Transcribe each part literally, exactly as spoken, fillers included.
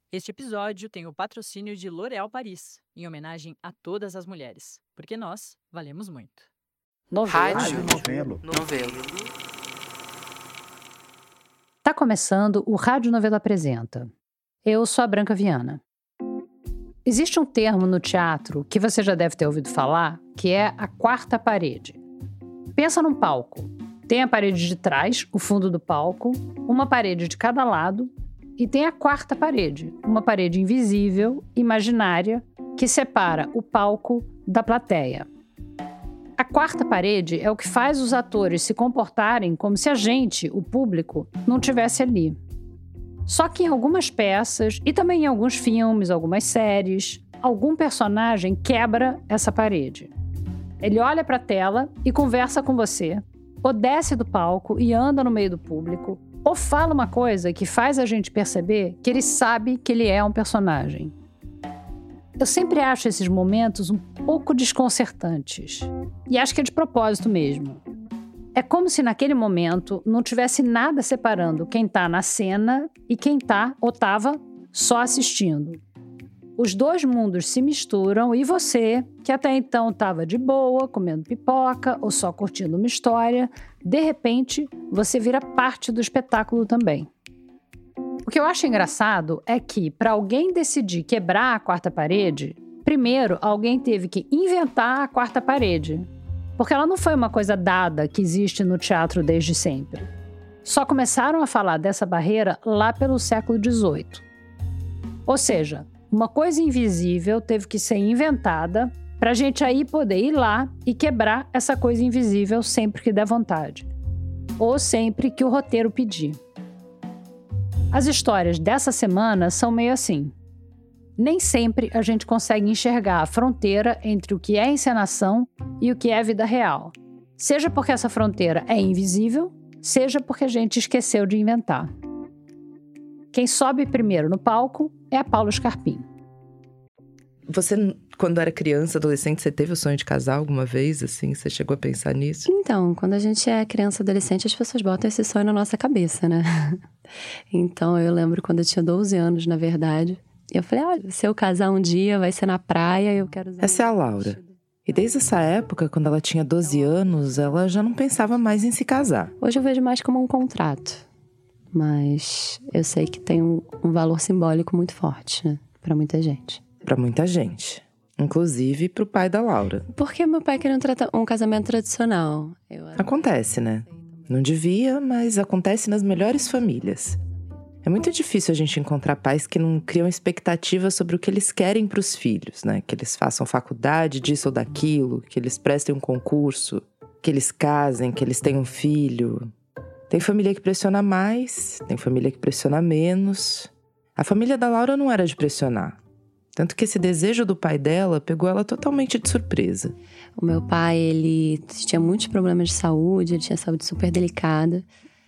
Este episódio tem o patrocínio de L'Oréal Paris, em homenagem a todas as mulheres, porque nós valemos muito. Rádio Novelo. Novelo. Tá começando o Rádio Novelo Apresenta. Eu sou a Branca Viana. Existe um termo no teatro que você já deve ter ouvido falar, que é a quarta parede. Pensa num palco. Tem a parede de trás, o fundo do palco, uma parede de cada lado, e tem a quarta parede, uma parede invisível, imaginária, que separa o palco da plateia. A quarta parede é o que faz os atores se comportarem como se a gente, o público, não estivesse ali. Só que em algumas peças, e também em alguns filmes, algumas séries, algum personagem quebra essa parede. Ele olha para a tela e conversa com você, ou desce do palco e anda no meio do público, ou fala uma coisa que faz a gente perceber que ele sabe que ele é um personagem. Eu sempre acho esses momentos um pouco desconcertantes. E acho que é de propósito mesmo. É como se naquele momento não tivesse nada separando quem está na cena e quem está ou estava só assistindo. Os dois mundos se misturam e você, que até então estava de boa, comendo pipoca ou só curtindo uma história, de repente você vira parte do espetáculo também. O que eu acho engraçado é que, para alguém decidir quebrar a quarta parede, primeiro alguém teve que inventar a quarta parede. Porque ela não foi uma coisa dada que existe no teatro desde sempre. Só começaram a falar dessa barreira lá pelo século dezoito. Ou seja, uma coisa invisível teve que ser inventada para a gente aí poder ir lá e quebrar essa coisa invisível sempre que der vontade. Ou sempre que o roteiro pedir. As histórias dessa semana são meio assim. Nem sempre a gente consegue enxergar a fronteira entre o que é encenação e o que é vida real. Seja porque essa fronteira é invisível, seja porque a gente esqueceu de inventar. Quem sobe primeiro no palco é a Paula Scarpim. Você, quando era criança, adolescente, você teve o sonho de casar alguma vez, assim? Você chegou a pensar nisso? Então, quando a gente é criança, adolescente, as pessoas botam esse sonho na nossa cabeça, né? Então, eu lembro quando eu tinha doze anos, na verdade. Eu falei, olha, se eu casar um dia, vai ser na praia, eu quero usar... Essa é a Laura. E desde essa época, quando ela tinha doze anos, ela já não pensava mais em se casar. Hoje eu vejo mais como um contrato. Mas eu sei que tem um, um valor simbólico muito forte, né? Pra muita gente. Pra muita gente. Inclusive pro pai da Laura. Porque meu pai queria um, trata- um casamento tradicional. Eu... Acontece, né? Não devia, mas acontece nas melhores famílias. É muito difícil a gente encontrar pais que não criam expectativas sobre o que eles querem para os filhos, né? Que eles façam faculdade disso ou daquilo, que eles prestem um concurso, que eles casem, que eles tenham um filho. Tem família que pressiona mais, tem família que pressiona menos. A família da Laura não era de pressionar. Tanto que esse desejo do pai dela pegou ela totalmente de surpresa. O meu pai, ele tinha muitos problemas de saúde, ele tinha saúde super delicada.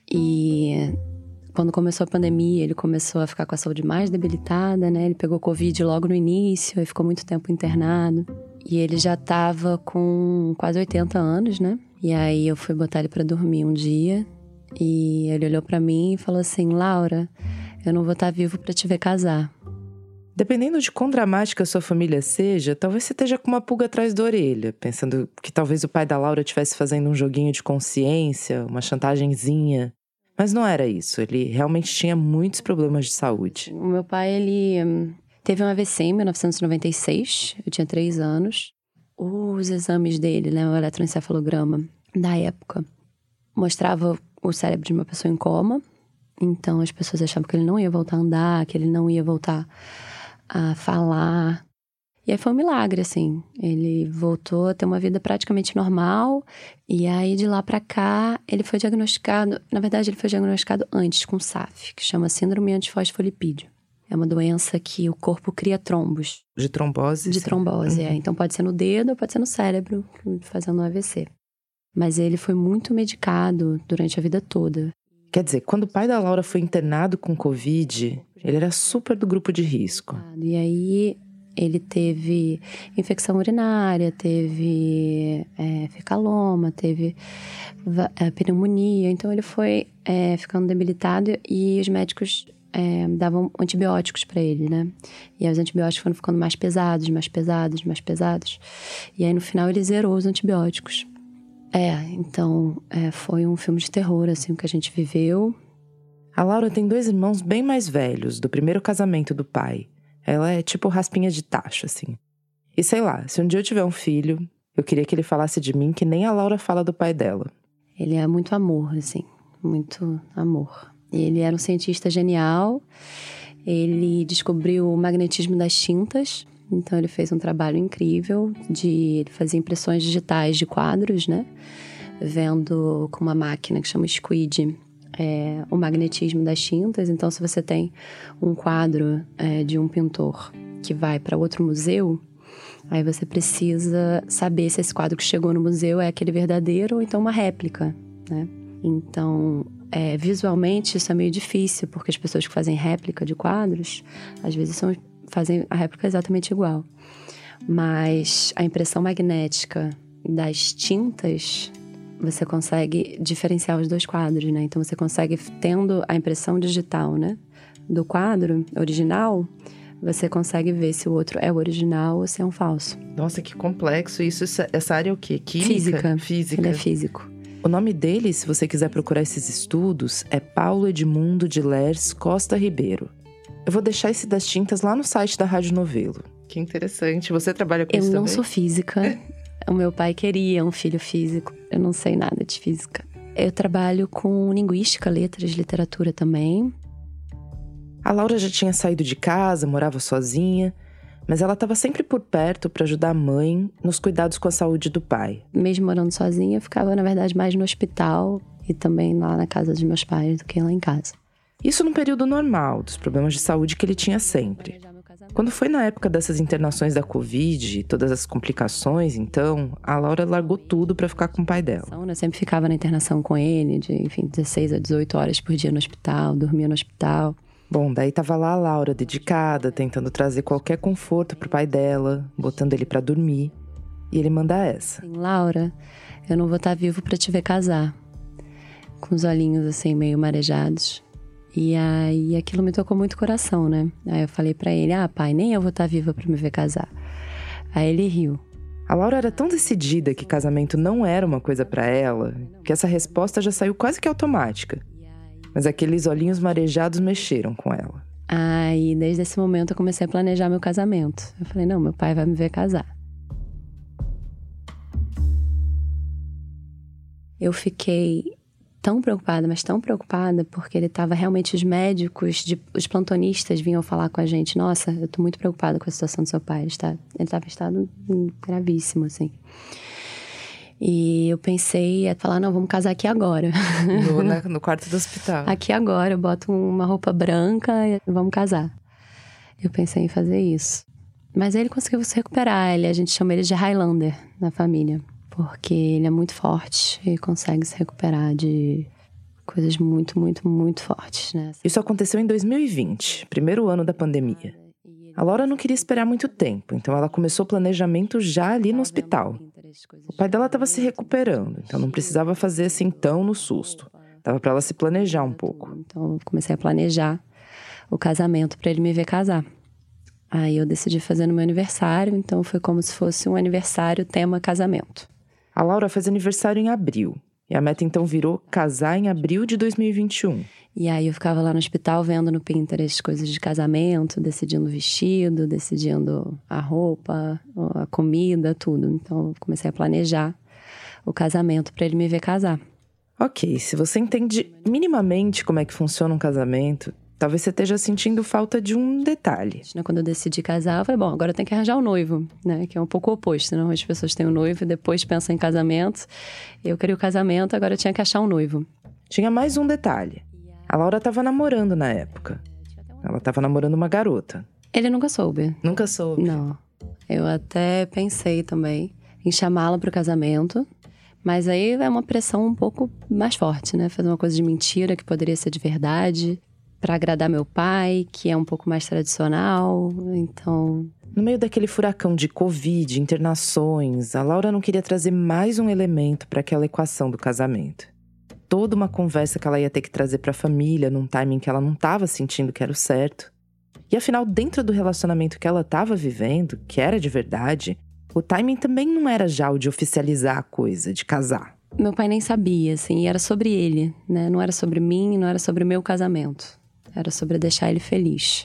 E quando começou a pandemia, ele começou a ficar com a saúde mais debilitada, né? Ele pegou Covid logo no início, e ficou muito tempo internado. E ele já estava com quase oitenta anos, né? E aí eu fui botar ele para dormir um dia. E ele olhou para mim e falou assim, Laura, eu não vou estar vivo para te ver casar. Dependendo de quão dramática a sua família seja, talvez você esteja com uma pulga atrás da orelha, pensando que talvez o pai da Laura estivesse fazendo um joguinho de consciência, uma chantagenzinha. Mas não era isso, ele realmente tinha muitos problemas de saúde. O meu pai, ele hum, teve um A V C em mil novecentos e noventa e seis, eu tinha três anos. Os exames dele, né, o eletroencefalograma da época, mostrava o cérebro de uma pessoa em coma. Então as pessoas achavam que ele não ia voltar a andar, que ele não ia voltar a falar. E aí foi um milagre, assim. Ele voltou a ter uma vida praticamente normal. E aí, de lá pra cá, ele foi diagnosticado... Na verdade, ele foi diagnosticado antes com S A F, que chama Síndrome Antifosfolipídio. É uma doença que o corpo cria trombos. De trombose? De sim. trombose, Uhum. é. Então pode ser no dedo ou pode ser no cérebro, fazendo um A V C. Mas ele foi muito medicado durante a vida toda. Quer dizer, quando o pai da Laura foi internado com Covid, ele era super do grupo de risco. E aí, ele teve infecção urinária, teve é, fecaloma, teve é, pneumonia. Então, ele foi é, ficando debilitado e os médicos é, davam antibióticos para ele, né? E aí os antibióticos foram ficando mais pesados, mais pesados, mais pesados. E aí no final ele zerou os antibióticos. É, então é, foi um filme de terror, assim, o que a gente viveu. A Laura tem dois irmãos bem mais velhos, do primeiro casamento do pai. Ela é tipo raspinha de tacho, assim. E sei lá, se um dia eu tiver um filho, eu queria que ele falasse de mim que nem a Laura fala do pai dela. Ele é muito amor, assim, muito amor. Ele era um cientista genial, ele descobriu o magnetismo das tintas, então ele fez um trabalho incrível de ele fazia impressões digitais de quadros, né? Vendo com uma máquina que chama Squid é, o magnetismo das tintas. Então, se você tem um quadro é, de um pintor que vai para outro museu, aí você precisa saber se esse quadro que chegou no museu é aquele verdadeiro ou então uma réplica, né? Então, é, visualmente isso é meio difícil, porque as pessoas que fazem réplica de quadros, às vezes são, fazem a réplica exatamente igual. Mas a impressão magnética das tintas, você consegue diferenciar os dois quadros, né? Então, você consegue, tendo a impressão digital, né, do quadro original, você consegue ver se o outro é o original ou se é um falso. Nossa, que complexo isso. Essa área é o quê? Química? Física. Física. Ele é físico. O nome dele, se você quiser procurar esses estudos, é Paulo Edmundo de Lers Costa Ribeiro. Eu vou deixar esse das tintas lá no site da Rádio Novelo. Que interessante. Você trabalha com eu isso também? Eu não sou física. O meu pai queria um filho físico. Eu não sei nada de física. Eu trabalho com linguística, letras, literatura também. A Laura já tinha saído de casa, morava sozinha, mas ela estava sempre por perto para ajudar a mãe nos cuidados com a saúde do pai. Mesmo morando sozinha, eu ficava, na verdade, mais no hospital e também lá na casa dos meus pais do que lá em casa. Isso num período normal, dos problemas de saúde que ele tinha sempre. Quando foi na época dessas internações da Covid e todas as complicações, então, a Laura largou tudo para ficar com o pai dela. Eu sempre ficava na internação com ele, de, enfim, dezesseis a dezoito horas por dia no hospital, dormia no hospital. Bom, daí tava lá a Laura, dedicada, tentando trazer qualquer conforto pro pai dela, botando ele pra dormir. E ele manda essa. Assim, Laura, eu não vou estar vivo pra te ver casar. Com os olhinhos assim, meio marejados. E aí, aquilo me tocou muito o coração, né? Aí eu falei pra ele, ah, pai, nem eu vou estar viva pra me ver casar. Aí ele riu. A Laura era tão decidida que casamento não era uma coisa pra ela, que essa resposta já saiu quase que automática. Mas aqueles olhinhos marejados mexeram com ela. Aí, desde esse momento, eu comecei a planejar meu casamento. Eu falei, não, meu pai vai me ver casar. Eu fiquei tão preocupada, mas tão preocupada, porque ele estava realmente, os médicos, de, os plantonistas vinham falar com a gente, nossa, eu tô muito preocupada com a situação do seu pai, ele está, ele estava em estado gravíssimo, assim. E eu pensei em falar, não, vamos casar aqui agora. No, na, no quarto do hospital. Aqui agora, eu boto uma roupa branca e vamos casar. Eu pensei em fazer isso. Mas aí ele conseguiu se recuperar, ele, a gente chama ele de Highlander na família. Porque ele é muito forte e consegue se recuperar de coisas muito, muito, muito fortes, né? Isso aconteceu em dois mil e vinte, primeiro ano da pandemia. A Laura não queria esperar muito tempo, então ela começou o planejamento já ali no hospital. O pai dela estava se recuperando, então não precisava fazer assim tão no susto. Dava para ela se planejar um pouco. Então eu comecei a planejar o casamento para ele me ver casar. Aí eu decidi fazer no meu aniversário, então foi como se fosse um aniversário tema casamento. A Laura fez aniversário em abril, e a meta então virou casar em abril de dois mil e vinte e um. E aí eu ficava lá no hospital vendo no Pinterest coisas de casamento, decidindo o vestido, decidindo a roupa, a comida, tudo. Então eu comecei a planejar o casamento para ele me ver casar. Ok, se você entende minimamente como é que funciona um casamento, talvez você esteja sentindo falta de um detalhe. Quando eu decidi casar, eu falei, bom, agora eu tenho que arranjar o noivo, né? Que é um pouco o oposto, né? As pessoas têm o noivo e depois pensam em casamento. Eu queria o casamento, agora eu tinha que achar um noivo. Tinha mais um detalhe. A Laura estava namorando na época. Ela estava namorando uma garota. Ele nunca soube. Nunca soube? Não. Eu até pensei também em chamá-la para o casamento. Mas aí é uma pressão um pouco mais forte, né? Fazer uma coisa de mentira que poderia ser de verdade, para agradar meu pai, que é um pouco mais tradicional, então... No meio daquele furacão de Covid, internações, a Laura não queria trazer mais um elemento para aquela equação do casamento. toda uma conversa que ela ia ter que trazer pra família num timing que ela não tava sentindo que era o certo. E afinal, dentro do relacionamento que ela tava vivendo, que era de verdade, o timing também não era já o de oficializar a coisa, de casar. Meu pai nem sabia, assim, e era sobre ele, né? Não era sobre mim, não era sobre o meu casamento. Era sobre deixar ele feliz.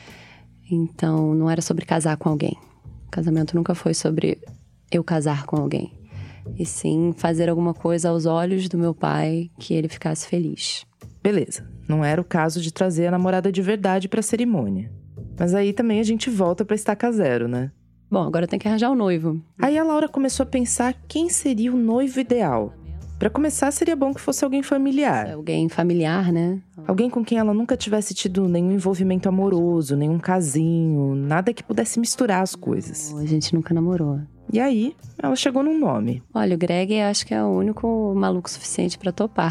Então, não era sobre casar com alguém. O casamento nunca foi sobre eu casar com alguém. E sim, fazer alguma coisa aos olhos do meu pai que ele ficasse feliz. Beleza, não era o caso de trazer a namorada de verdade pra cerimônia. Mas aí também a gente volta pra estaca zero, né? Bom, agora tem que arranjar o noivo. Aí a Laura começou a pensar quem seria o noivo ideal. Pra começar, seria bom que fosse alguém familiar. Alguém familiar, né? Alguém com quem ela nunca tivesse tido nenhum envolvimento amoroso, nenhum casinho, nada que pudesse misturar as coisas. A gente nunca namorou. E aí, ela chegou num nome. Olha, o Greg acho que é o único maluco suficiente pra topar.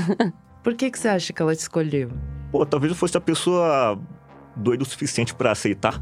Por que que você acha que ela te escolheu? Pô, talvez eu fosse a pessoa doida o suficiente pra aceitar.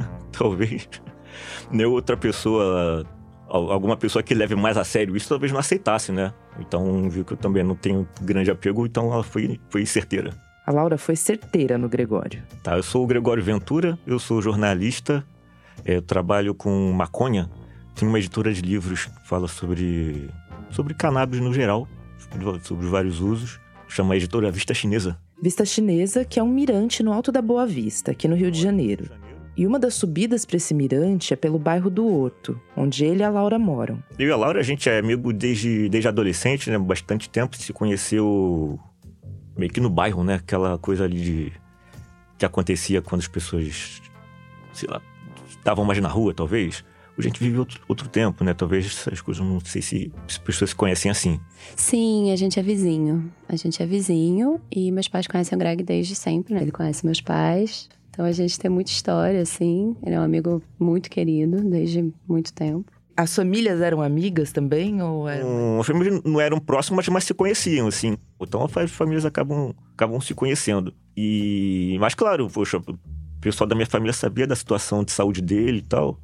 Talvez. Nem outra pessoa, alguma pessoa que leve mais a sério isso, talvez não aceitasse, né? Então, viu que eu também não tenho grande apego, então ela foi, foi certeira. A Laura foi certeira no Gregório. Tá, eu sou o Gregório Ventura, eu sou jornalista, eu trabalho com maconha. Tem uma editora de livros que fala sobre, sobre cannabis no geral, sobre vários usos. Chama a editora Vista Chinesa. Vista Chinesa, que é um mirante no Alto da Boa Vista, aqui no Rio de Janeiro. E uma das subidas para esse mirante é pelo bairro do Horto, onde ele e a Laura moram. Eu e a Laura, a gente é amigo desde, desde adolescente, né? Bastante tempo. Se conheceu meio que no bairro, né? Aquela coisa ali de, que acontecia quando as pessoas, sei lá, estavam mais na rua, talvez. A gente vive outro, outro tempo, né? Talvez essas coisas, não sei se as pessoas se conhecem assim. Sim, a gente é vizinho. A gente é vizinho e meus pais conhecem o Greg desde sempre, né? Ele conhece meus pais. Então a gente tem muita história, assim. Ele é um amigo muito querido desde muito tempo. As famílias eram amigas também? Ou eram... Hum, as famílias não eram próximas, mas se conheciam, assim. Então as famílias acabam, acabam se conhecendo. E... Mas claro, poxa, o pessoal da minha família sabia da situação de saúde dele e tal.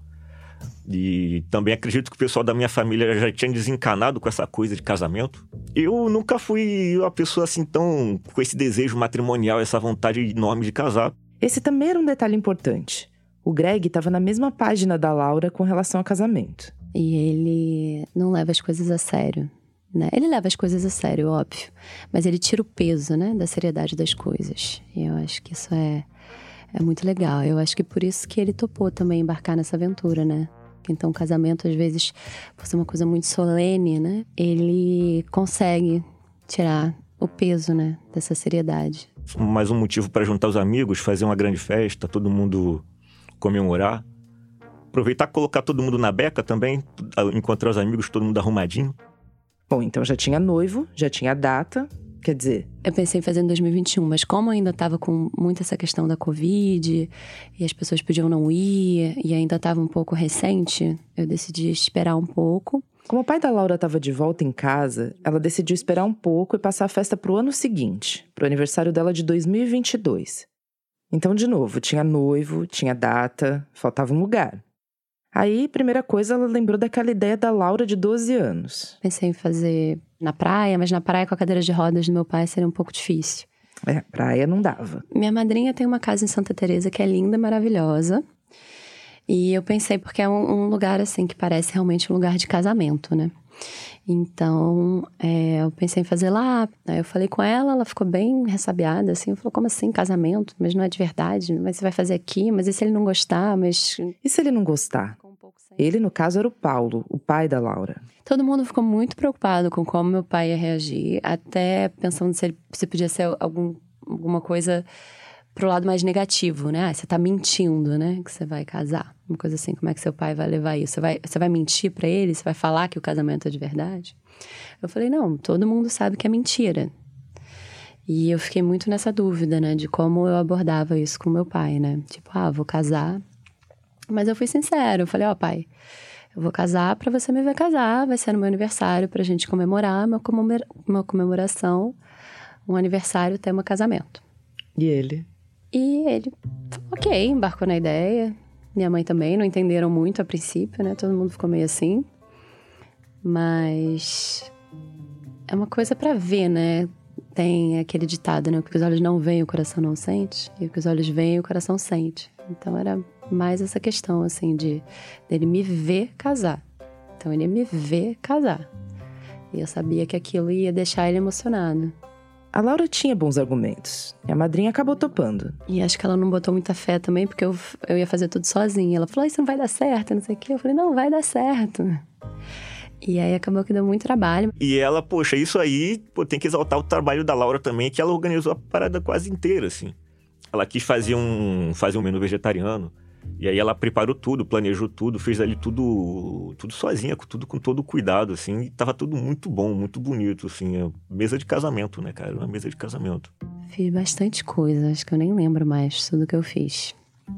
E também acredito que o pessoal da minha família já tinha desencanado com essa coisa de casamento. Eu nunca fui uma pessoa assim tão... com esse desejo matrimonial, essa vontade enorme de casar. Esse também era um detalhe importante. O Greg estava na mesma página da Laura com relação ao casamento. E ele não leva as coisas a sério, né? Ele leva as coisas a sério, óbvio. Mas ele tira o peso, né, da seriedade das coisas. E eu acho que isso é, é muito legal. Eu acho que por isso que ele topou também embarcar nessa aventura, né? Então o casamento, às vezes, por ser uma coisa muito solene, né? Ele consegue tirar o peso, né, dessa seriedade. Mais um motivo para juntar os amigos, fazer uma grande festa, todo mundo comemorar. Aproveitar e colocar todo mundo na beca também, encontrar os amigos, todo mundo arrumadinho. Bom, então já tinha noivo, já tinha data, quer dizer... Eu pensei em fazer em dois mil e vinte e um, mas como ainda estava com muita essa questão da Covid, e as pessoas podiam não ir, e ainda estava um pouco recente, eu decidi esperar um pouco. Como o pai da Laura estava de volta em casa, ela decidiu esperar um pouco e passar a festa pro ano seguinte, pro aniversário dela de dois mil e vinte e dois. Então, de novo, tinha noivo, tinha data, faltava um lugar. Aí, primeira coisa, ela lembrou daquela ideia da Laura de doze anos. Pensei em fazer na praia, mas na praia com a cadeira de rodas do meu pai seria um pouco difícil. É, praia não dava. Minha madrinha tem uma casa em Santa Teresa que é linda, maravilhosa. E eu pensei, porque é um, um lugar, assim, que parece realmente um lugar de casamento, né? Então, é, eu pensei em fazer lá. Aí eu falei com ela, ela ficou bem ressabiada, assim. Falou, como assim, casamento? Mas não é de verdade? Mas você vai fazer aqui? Mas e se ele não gostar? Mas... E se ele não gostar? Ele, no caso, era o Paulo, o pai da Laura. Todo mundo ficou muito preocupado com como meu pai ia reagir. Até pensando se, ele, se podia ser algum, alguma coisa... pro lado mais negativo, né? Ah, você tá mentindo, né? Que você vai casar. Uma coisa assim, como é que seu pai vai levar isso? Você vai, você vai mentir pra ele? Você vai falar que o casamento é de verdade? Eu falei, não, todo mundo sabe que é mentira. E eu fiquei muito nessa dúvida, né? De como eu abordava isso com meu pai, né? Tipo, ah, vou casar. Mas eu fui sincera, eu falei, ó, oh, pai, eu vou casar pra você me ver casar, vai ser no meu aniversário pra gente comemorar, uma, comemora- uma comemoração, um aniversário, tema casamento. E ele? E ele, ok, embarcou na ideia. Minha mãe também, não entenderam muito a princípio, né? Todo mundo ficou meio assim. Mas É uma coisa pra ver, né? Tem aquele ditado, né? O que os olhos não veem, o coração não sente. E o que os olhos veem, o coração sente. Então era mais essa questão, assim, de dele me ver casar. Então ele ia me ver casar. E eu sabia que aquilo ia deixar ele emocionado. A Laura tinha bons argumentos. E a madrinha acabou topando. E acho que ela não botou muita fé também, porque eu, eu ia fazer tudo sozinha. Ela falou, isso não vai dar certo, não sei o quê. Eu falei, não, vai dar certo. E aí acabou que deu muito trabalho. E ela, poxa, isso aí, pô, tem que exaltar o trabalho da Laura também, que ela organizou a parada quase inteira, assim. Ela quis fazer um, fazer um menu vegetariano. E aí ela preparou tudo, planejou tudo, fez ali tudo, tudo sozinha, tudo com todo cuidado, assim. E tava tudo muito bom, muito bonito, assim. É mesa de casamento, né, cara? Uma mesa de casamento. Fiz bastante coisa, acho que eu nem lembro mais tudo que eu fiz.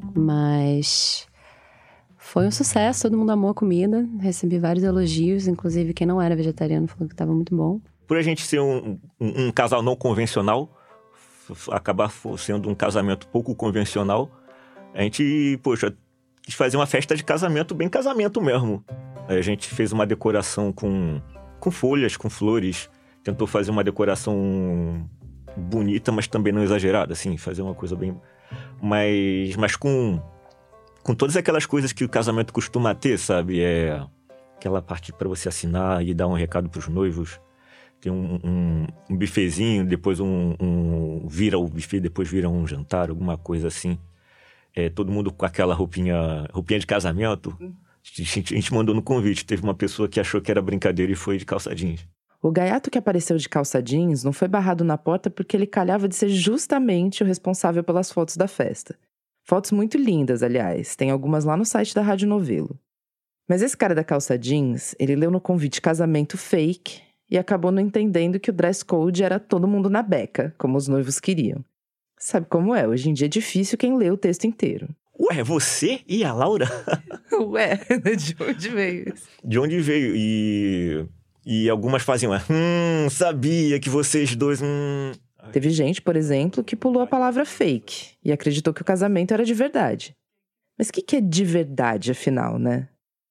Mas foi um sucesso, todo mundo amou a comida. Recebi vários elogios, inclusive quem não era vegetariano falou que tava muito bom. Por a gente ser um, um, um casal não convencional, acabar sendo um casamento pouco convencional, a gente, poxa, quis fazer uma festa de casamento, bem casamento mesmo. A gente fez uma decoração com, com folhas, com flores. Tentou fazer uma decoração bonita, mas também não exagerada, assim. Fazer uma coisa bem... Mas, mas com, com todas aquelas coisas que o casamento costuma ter, sabe? É aquela parte para você assinar e dar um recado pros noivos. Tem um, um, um bifezinho, depois um, um... Vira o buffet, depois vira um jantar, alguma coisa assim. É, todo mundo com aquela roupinha, roupinha de casamento. A gente, a gente mandou no convite. Teve uma pessoa que achou que era brincadeira e foi de calça jeans. O gaiato que apareceu de calça jeans não foi barrado na porta porque ele calhava de ser justamente o responsável pelas fotos da festa. Fotos muito lindas, aliás. Tem algumas lá no site da Rádio Novelo. Mas esse cara da calça jeans, ele leu no convite casamento fake e acabou não entendendo que o dress code era todo mundo na beca, como os noivos queriam. Sabe como é? Hoje em dia é difícil quem lê o texto inteiro. Ué, você e a Laura? Ué, de onde veio isso? De onde veio? E, e algumas faziam, hum, sabia que vocês dois... Hum... Teve gente, por exemplo, que pulou a palavra fake e acreditou que o casamento era de verdade. Mas o que, que é de verdade, afinal, né?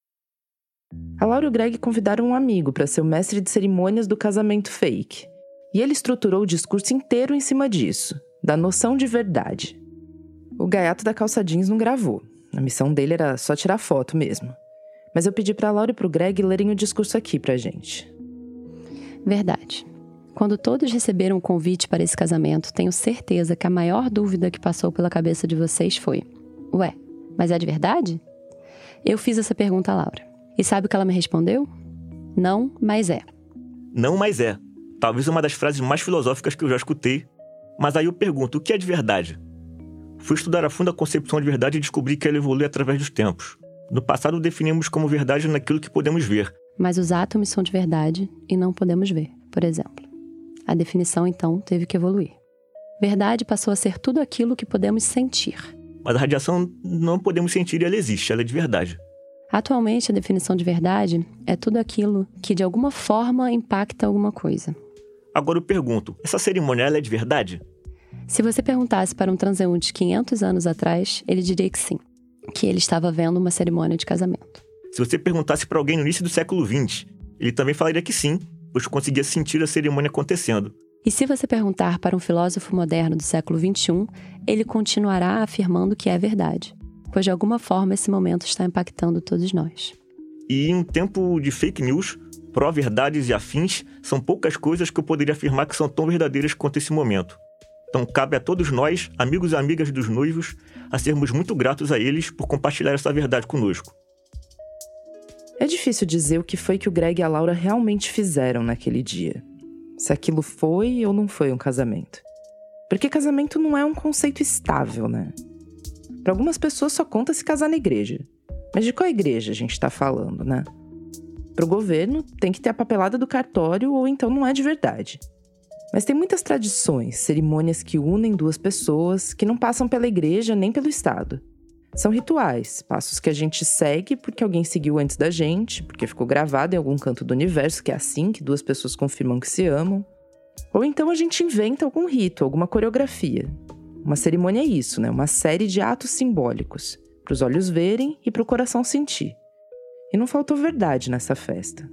A Laura e o Greg convidaram um amigo para ser o mestre de cerimônias do casamento fake. E ele estruturou o discurso inteiro em cima disso, da noção de verdade. O gaiato da calça jeans não gravou. A missão dele era só tirar foto mesmo. Mas eu pedi pra Laura e pro Greg lerem o discurso aqui pra gente. Verdade. Quando todos receberam o convite para esse casamento, tenho certeza que a maior dúvida que passou pela cabeça de vocês foi: ué, mas é de verdade? Eu fiz essa pergunta a Laura. E sabe o que ela me respondeu? Não, mas é. Não, mas é. Talvez uma das frases mais filosóficas que eu já escutei. Mas aí eu pergunto, o que é de verdade? Fui estudar a fundo a concepção de verdade e descobri que ela evolui através dos tempos. No passado definimos como verdade naquilo que podemos ver. Mas os átomos são de verdade e não podemos ver, por exemplo. A definição, então, teve que evoluir. Verdade passou a ser tudo aquilo que podemos sentir. Mas a radiação não podemos sentir e ela existe, ela é de verdade. Atualmente, a definição de verdade é tudo aquilo que, de alguma forma, impacta alguma coisa. Agora eu pergunto, essa cerimônia ela é de verdade? Se você perguntasse para um transeunte quinhentos anos atrás, ele diria que sim, que ele estava vendo uma cerimônia de casamento. Se você perguntasse para alguém no início do século vinte, ele também falaria que sim, pois conseguia sentir a cerimônia acontecendo. E se você perguntar para um filósofo moderno do século vinte e um, ele continuará afirmando que é verdade, pois de alguma forma esse momento está impactando todos nós. E em um tempo de fake news, pró-verdades e afins, são poucas coisas que eu poderia afirmar que são tão verdadeiras quanto esse momento. Então cabe a todos nós, amigos e amigas dos noivos, a sermos muito gratos a eles por compartilhar essa verdade conosco. É difícil dizer o que foi que o Greg e a Laura realmente fizeram naquele dia. Se aquilo foi ou não foi um casamento. Porque casamento não é um conceito estável, né? Para algumas pessoas só conta se casar na igreja. Mas de qual igreja a gente tá falando, né? Pro governo, tem que ter a papelada do cartório ou então não é de verdade. Mas tem muitas tradições, cerimônias que unem duas pessoas, que não passam pela igreja nem pelo Estado. São rituais, passos que a gente segue porque alguém seguiu antes da gente, porque ficou gravado em algum canto do universo, que é assim que duas pessoas confirmam que se amam. Ou então a gente inventa algum rito, alguma coreografia. Uma cerimônia é isso, né? Uma série de atos simbólicos, para os olhos verem e para o coração sentir. E não faltou verdade nessa festa.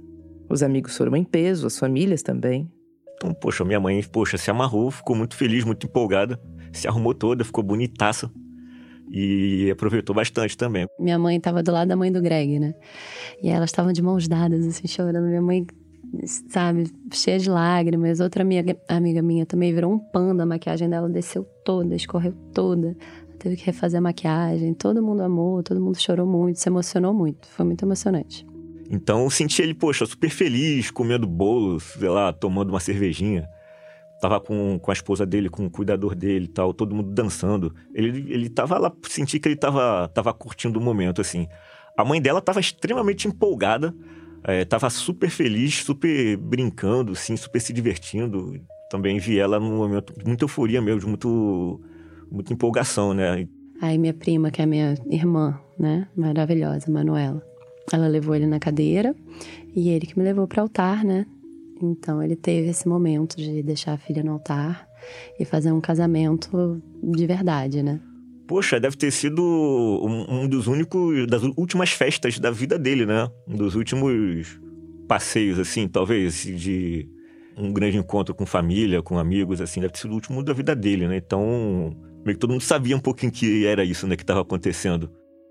Os amigos foram em peso, as famílias também. Então, poxa, minha mãe, poxa, se amarrou, ficou muito feliz, muito empolgada. Se arrumou toda, ficou bonitaça. E aproveitou bastante também. Minha mãe estava do lado da mãe do Greg, né? E elas estavam de mãos dadas, assim, chorando. Minha mãe, sabe, cheia de lágrimas. Outra amiga, amiga minha também virou um panda. A maquiagem dela desceu toda, escorreu toda. Teve que refazer a maquiagem. Todo mundo amou, todo mundo chorou muito, se emocionou muito. Foi muito emocionante. Então eu senti ele, poxa, super feliz, comendo bolo, sei lá, tomando uma cervejinha. Tava com, com a esposa dele, com o cuidador dele e tal, todo mundo dançando. Ele, ele tava lá, senti que ele tava, tava curtindo o momento, assim. A mãe dela tava extremamente empolgada, é, tava super feliz, super brincando, assim, super se divertindo. Também vi ela num momento de muita euforia mesmo, muito, muita empolgação, né? Aí minha prima, que é minha irmã, né, maravilhosa, Manuela, ela levou ele na cadeira e ele que me levou pro altar, né? Então, ele teve esse momento de deixar a filha no altar e fazer um casamento de verdade, né? Poxa, deve ter sido um, um dos únicos, das últimas festas da vida dele, né? Um dos últimos passeios, assim, talvez, de um grande encontro com família, com amigos, assim. Deve ter sido o último da vida dele, né? Então, meio que todo mundo sabia um pouquinho que era isso, né? Que estava acontecendo.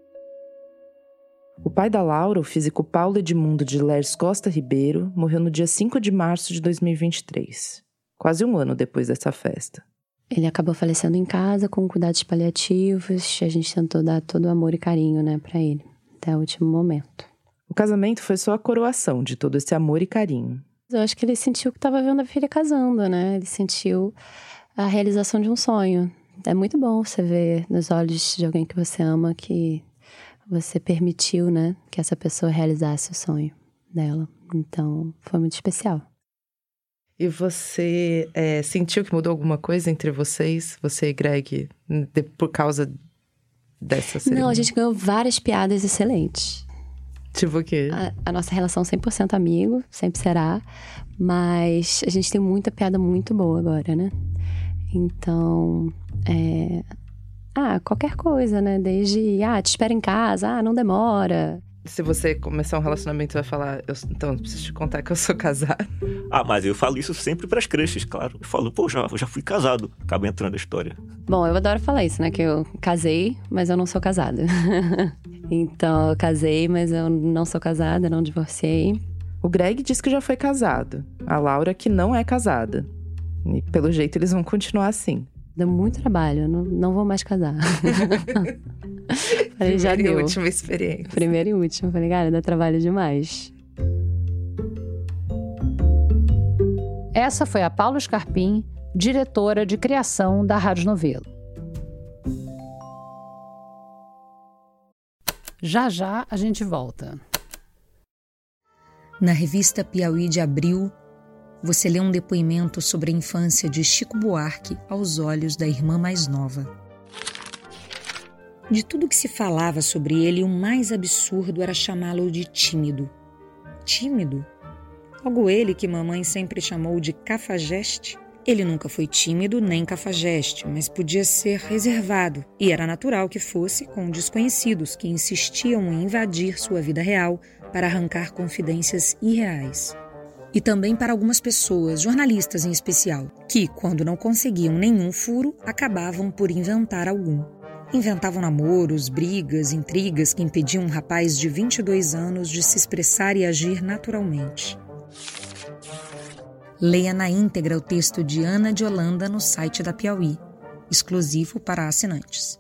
O pai da Laura, o físico Paulo Edmundo de Lers Costa Ribeiro, morreu no dia cinco de março de dois mil e vinte e três, quase um ano depois dessa festa. Ele acabou falecendo em casa com cuidados paliativos. A gente tentou dar todo o amor e carinho, né, pra ele, até o último momento. O casamento foi só a coroação de todo esse amor e carinho. Eu acho que ele sentiu que estava vendo a filha casando, né? Ele sentiu a realização de um sonho. É muito bom você ver nos olhos de alguém que você ama que você permitiu, né, que essa pessoa realizasse o sonho dela. Então, foi muito especial. E você é, sentiu que mudou alguma coisa entre vocês, você e Greg, de, por causa dessa cerimônia? Não, a gente ganhou várias piadas excelentes. Tipo o quê? A, a nossa relação cem por cento amigo, sempre será. Mas a gente tem muita piada muito boa agora, né? Então, é... Ah, qualquer coisa, né? Desde, ah, te espero em casa, ah, não demora. Se você começar um relacionamento, você vai falar, eu, então, eu preciso te contar que eu sou casado. Ah, mas eu falo isso sempre pras crushes, claro. Eu falo, pô, já, já fui casado. Acaba entrando a história. Bom, eu adoro falar isso, né? Que eu casei, mas eu não sou casada. Então, eu casei, mas eu não sou casada, não divorciei. O Greg diz que já foi casado. A Laura que não é casada. E pelo jeito eles vão continuar assim. Deu muito trabalho, não, não vou mais casar. Falei, já deu. Primeira e última experiência. Primeira e última. Falei, cara, dá trabalho demais. Essa foi a Paula Scarpim, diretora de criação da Rádio Novelo. Já já a gente volta. Na revista Piauí de abril, você lê um depoimento sobre a infância de Chico Buarque aos olhos da irmã mais nova. De tudo que se falava sobre ele, o mais absurdo era chamá-lo de tímido. Tímido? Logo ele que mamãe sempre chamou de cafajeste. Ele nunca foi tímido nem cafajeste, mas podia ser reservado, e era natural que fosse com desconhecidos que insistiam em invadir sua vida real para arrancar confidências irreais. E também para algumas pessoas, jornalistas em especial, que, quando não conseguiam nenhum furo, acabavam por inventar algum. Inventavam namoros, brigas, intrigas que impediam um rapaz de vinte e dois anos de se expressar e agir naturalmente. Leia na íntegra o texto de Ana de Holanda no site da Piauí, exclusivo para assinantes.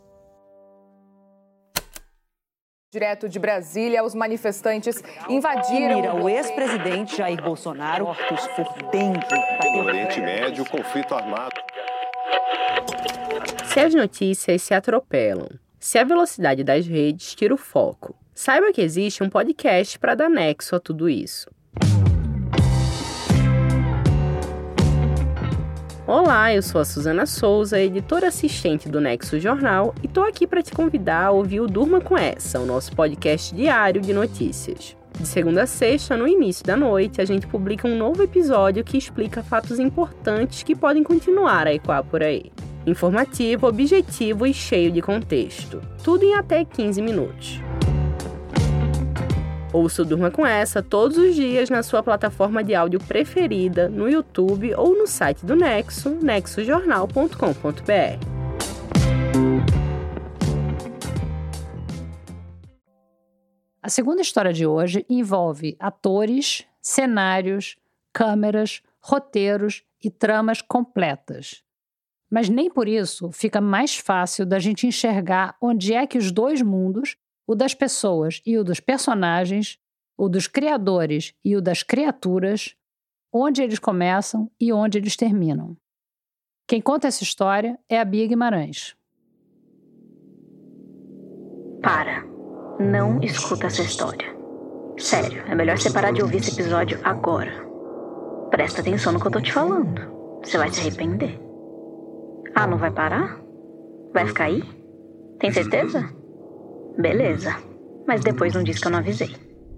Direto de Brasília, os manifestantes invadiram... Mira, o ex-presidente Jair Bolsonaro, mortos por dengue. No Oriente Médio, conflito armado. Se as notícias se atropelam, se a velocidade das redes tira o foco, saiba que existe um podcast para dar nexo a tudo isso. Olá, eu sou a Suzana Souza, editora assistente do Nexo Jornal, e estou aqui para te convidar a ouvir o Durma com Essa, o nosso podcast diário de notícias. De segunda a sexta, no início da noite, a gente publica um novo episódio que explica fatos importantes que podem continuar a ecoar por aí. Informativo, objetivo e cheio de contexto. Tudo em até quinze minutos. Ouça o Durma Com Essa todos os dias na sua plataforma de áudio preferida, no YouTube ou no site do Nexo, nexo jornal ponto com ponto b r. A segunda história de hoje envolve atores, cenários, câmeras, roteiros e tramas completas. Mas nem por isso fica mais fácil da gente enxergar onde é que os dois mundos, o das pessoas e o dos personagens, o dos criadores e o das criaturas, onde eles começam e onde eles terminam. Quem conta essa história é a Bia Guimarães. Para. Não escuta essa história. Sério, é melhor você parar de ouvir esse episódio agora. Presta atenção no que eu tô te falando. Você vai se arrepender. Ah, não vai parar? Vai ficar aí? Tem certeza? Beleza. Mas depois não diz que eu não avisei.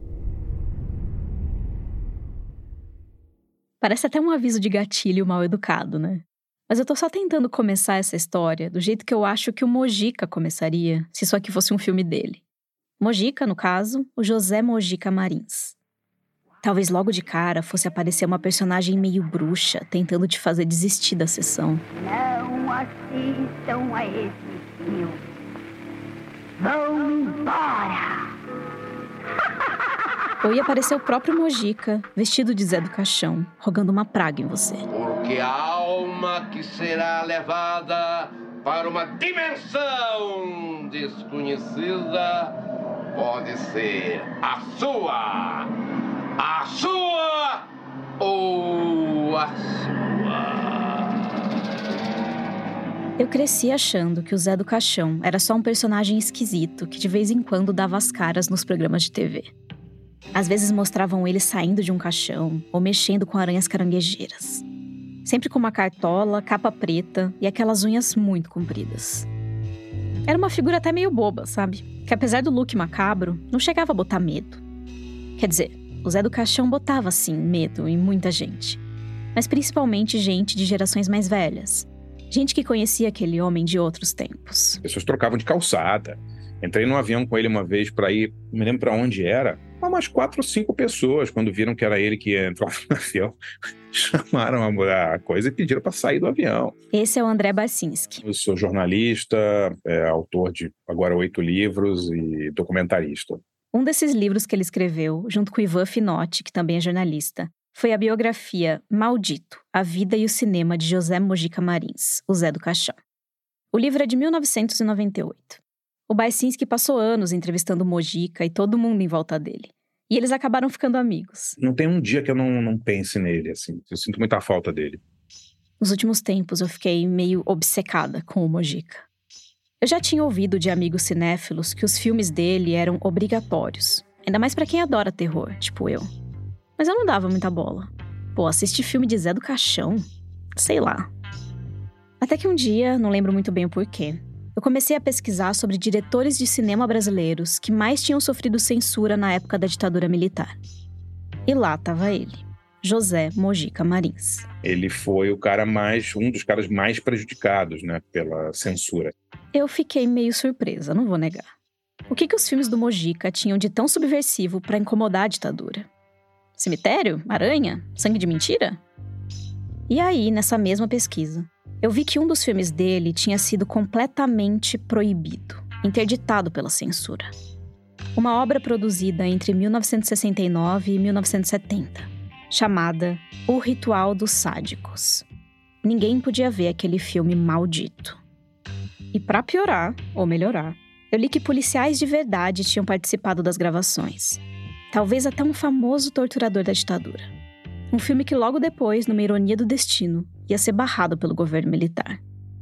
Parece até um aviso de gatilho mal educado, né? Mas eu tô só tentando começar essa história do jeito que eu acho que o Mojica começaria, se isso aqui fosse um filme dele. Mojica, no caso, o José Mojica Marins. Talvez logo de cara fosse aparecer uma personagem meio bruxa, tentando te fazer desistir da sessão. Não assistam a esse filme. Vão embora! Ou ia aparecer o próprio Mojica, vestido de Zé do Caixão, rogando uma praga em você. Porque a alma que será levada para uma dimensão desconhecida pode ser a sua, a sua ou a sua. Eu cresci achando que o Zé do Caixão era só um personagem esquisito que de vez em quando dava as caras nos programas de T V. Às vezes mostravam ele saindo de um caixão ou mexendo com aranhas caranguejeiras. Sempre com uma cartola, capa preta e aquelas unhas muito compridas. Era uma figura até meio boba, sabe? Que apesar do look macabro, não chegava a botar medo. Quer dizer, o Zé do Caixão botava, sim, medo em muita gente. Mas principalmente gente de gerações mais velhas. Gente que conhecia aquele homem de outros tempos. As pessoas trocavam de calçada. Entrei num avião com ele uma vez para ir, não me lembro para onde era, umas quatro ou cinco pessoas, quando viram que era ele que ia entrar no avião, chamaram a coisa e pediram para sair do avião. Esse é o André Barcinski. Eu sou jornalista, é, autor de agora oito livros e documentarista. Um desses livros que ele escreveu, junto com Ivan Finotti, que também é jornalista, foi a biografia Maldito, a vida e o cinema de José Mojica Marins, o Zé do Caixão. O livro é de mil novecentos e noventa e oito. O Barcinski passou anos entrevistando o Mojica e todo mundo em volta dele. E eles acabaram ficando amigos. Não tem um dia que eu não, não pense nele, assim. Eu sinto muita falta dele. Nos últimos tempos, eu fiquei meio obcecada com o Mojica. Eu já tinha ouvido de amigos cinéfilos que os filmes dele eram obrigatórios. Ainda mais pra quem adora terror, tipo eu. Mas eu não dava muita bola. Pô, assistir filme de Zé do Caixão? Sei lá. Até que um dia, não lembro muito bem o porquê, eu comecei a pesquisar sobre diretores de cinema brasileiros que mais tinham sofrido censura na época da ditadura militar. E lá estava ele, José Mojica Marins. Ele foi o cara mais, um dos caras mais prejudicados, né, pela censura. Eu fiquei meio surpresa, não vou negar. O que que os filmes do Mojica tinham de tão subversivo para incomodar a ditadura? Cemitério? Aranha? Sangue de mentira? E aí, nessa mesma pesquisa, eu vi que um dos filmes dele tinha sido completamente proibido, interditado pela censura. Uma obra produzida entre mil novecentos e sessenta e nove e mil novecentos e setenta, chamada O Ritual dos Sádicos. Ninguém podia ver aquele filme maldito. E pra piorar, ou melhorar, eu li que policiais de verdade tinham participado das gravações. Talvez até um famoso torturador da ditadura. Um filme que logo depois, numa ironia do destino, ia ser barrado pelo governo militar.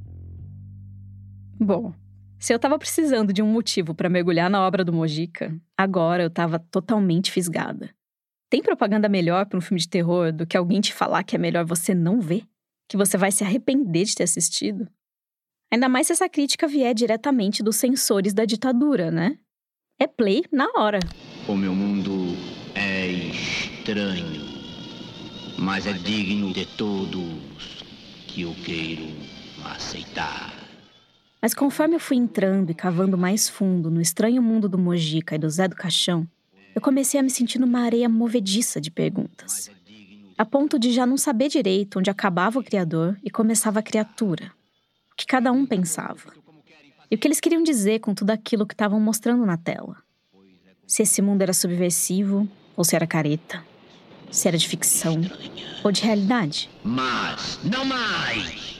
Bom, se eu tava precisando de um motivo para mergulhar na obra do Mojica, agora eu tava totalmente fisgada. Tem propaganda melhor para um filme de terror do que alguém te falar que é melhor você não ver? Que você vai se arrepender de ter assistido? Ainda mais se essa crítica vier diretamente dos censores da ditadura, né? É play na hora. O meu mundo é estranho, mas é digno de todos que eu queiro aceitar. Mas conforme eu fui entrando e cavando mais fundo no estranho mundo do Mojica e do Zé do Caixão, eu comecei a me sentir numa areia movediça de perguntas. A ponto de já não saber direito onde acabava o Criador e começava a criatura. O que cada um pensava. E o que eles queriam dizer com tudo aquilo que estavam mostrando na tela. Se esse mundo era subversivo ou se era careta. Se era de ficção ou de realidade. Mas não mais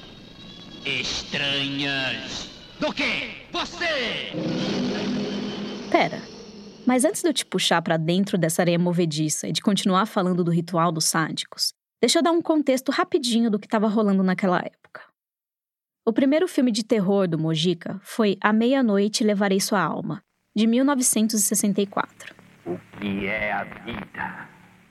estranhas do que você! Pera, mas antes de eu te puxar pra dentro dessa areia movediça e de continuar falando do ritual dos sádicos, deixa eu dar um contexto rapidinho do que estava rolando naquela época. O primeiro filme de terror do Mojica foi À Meia-Noite Levarei Sua Alma, de mil novecentos e sessenta e quatro. O que é a vida?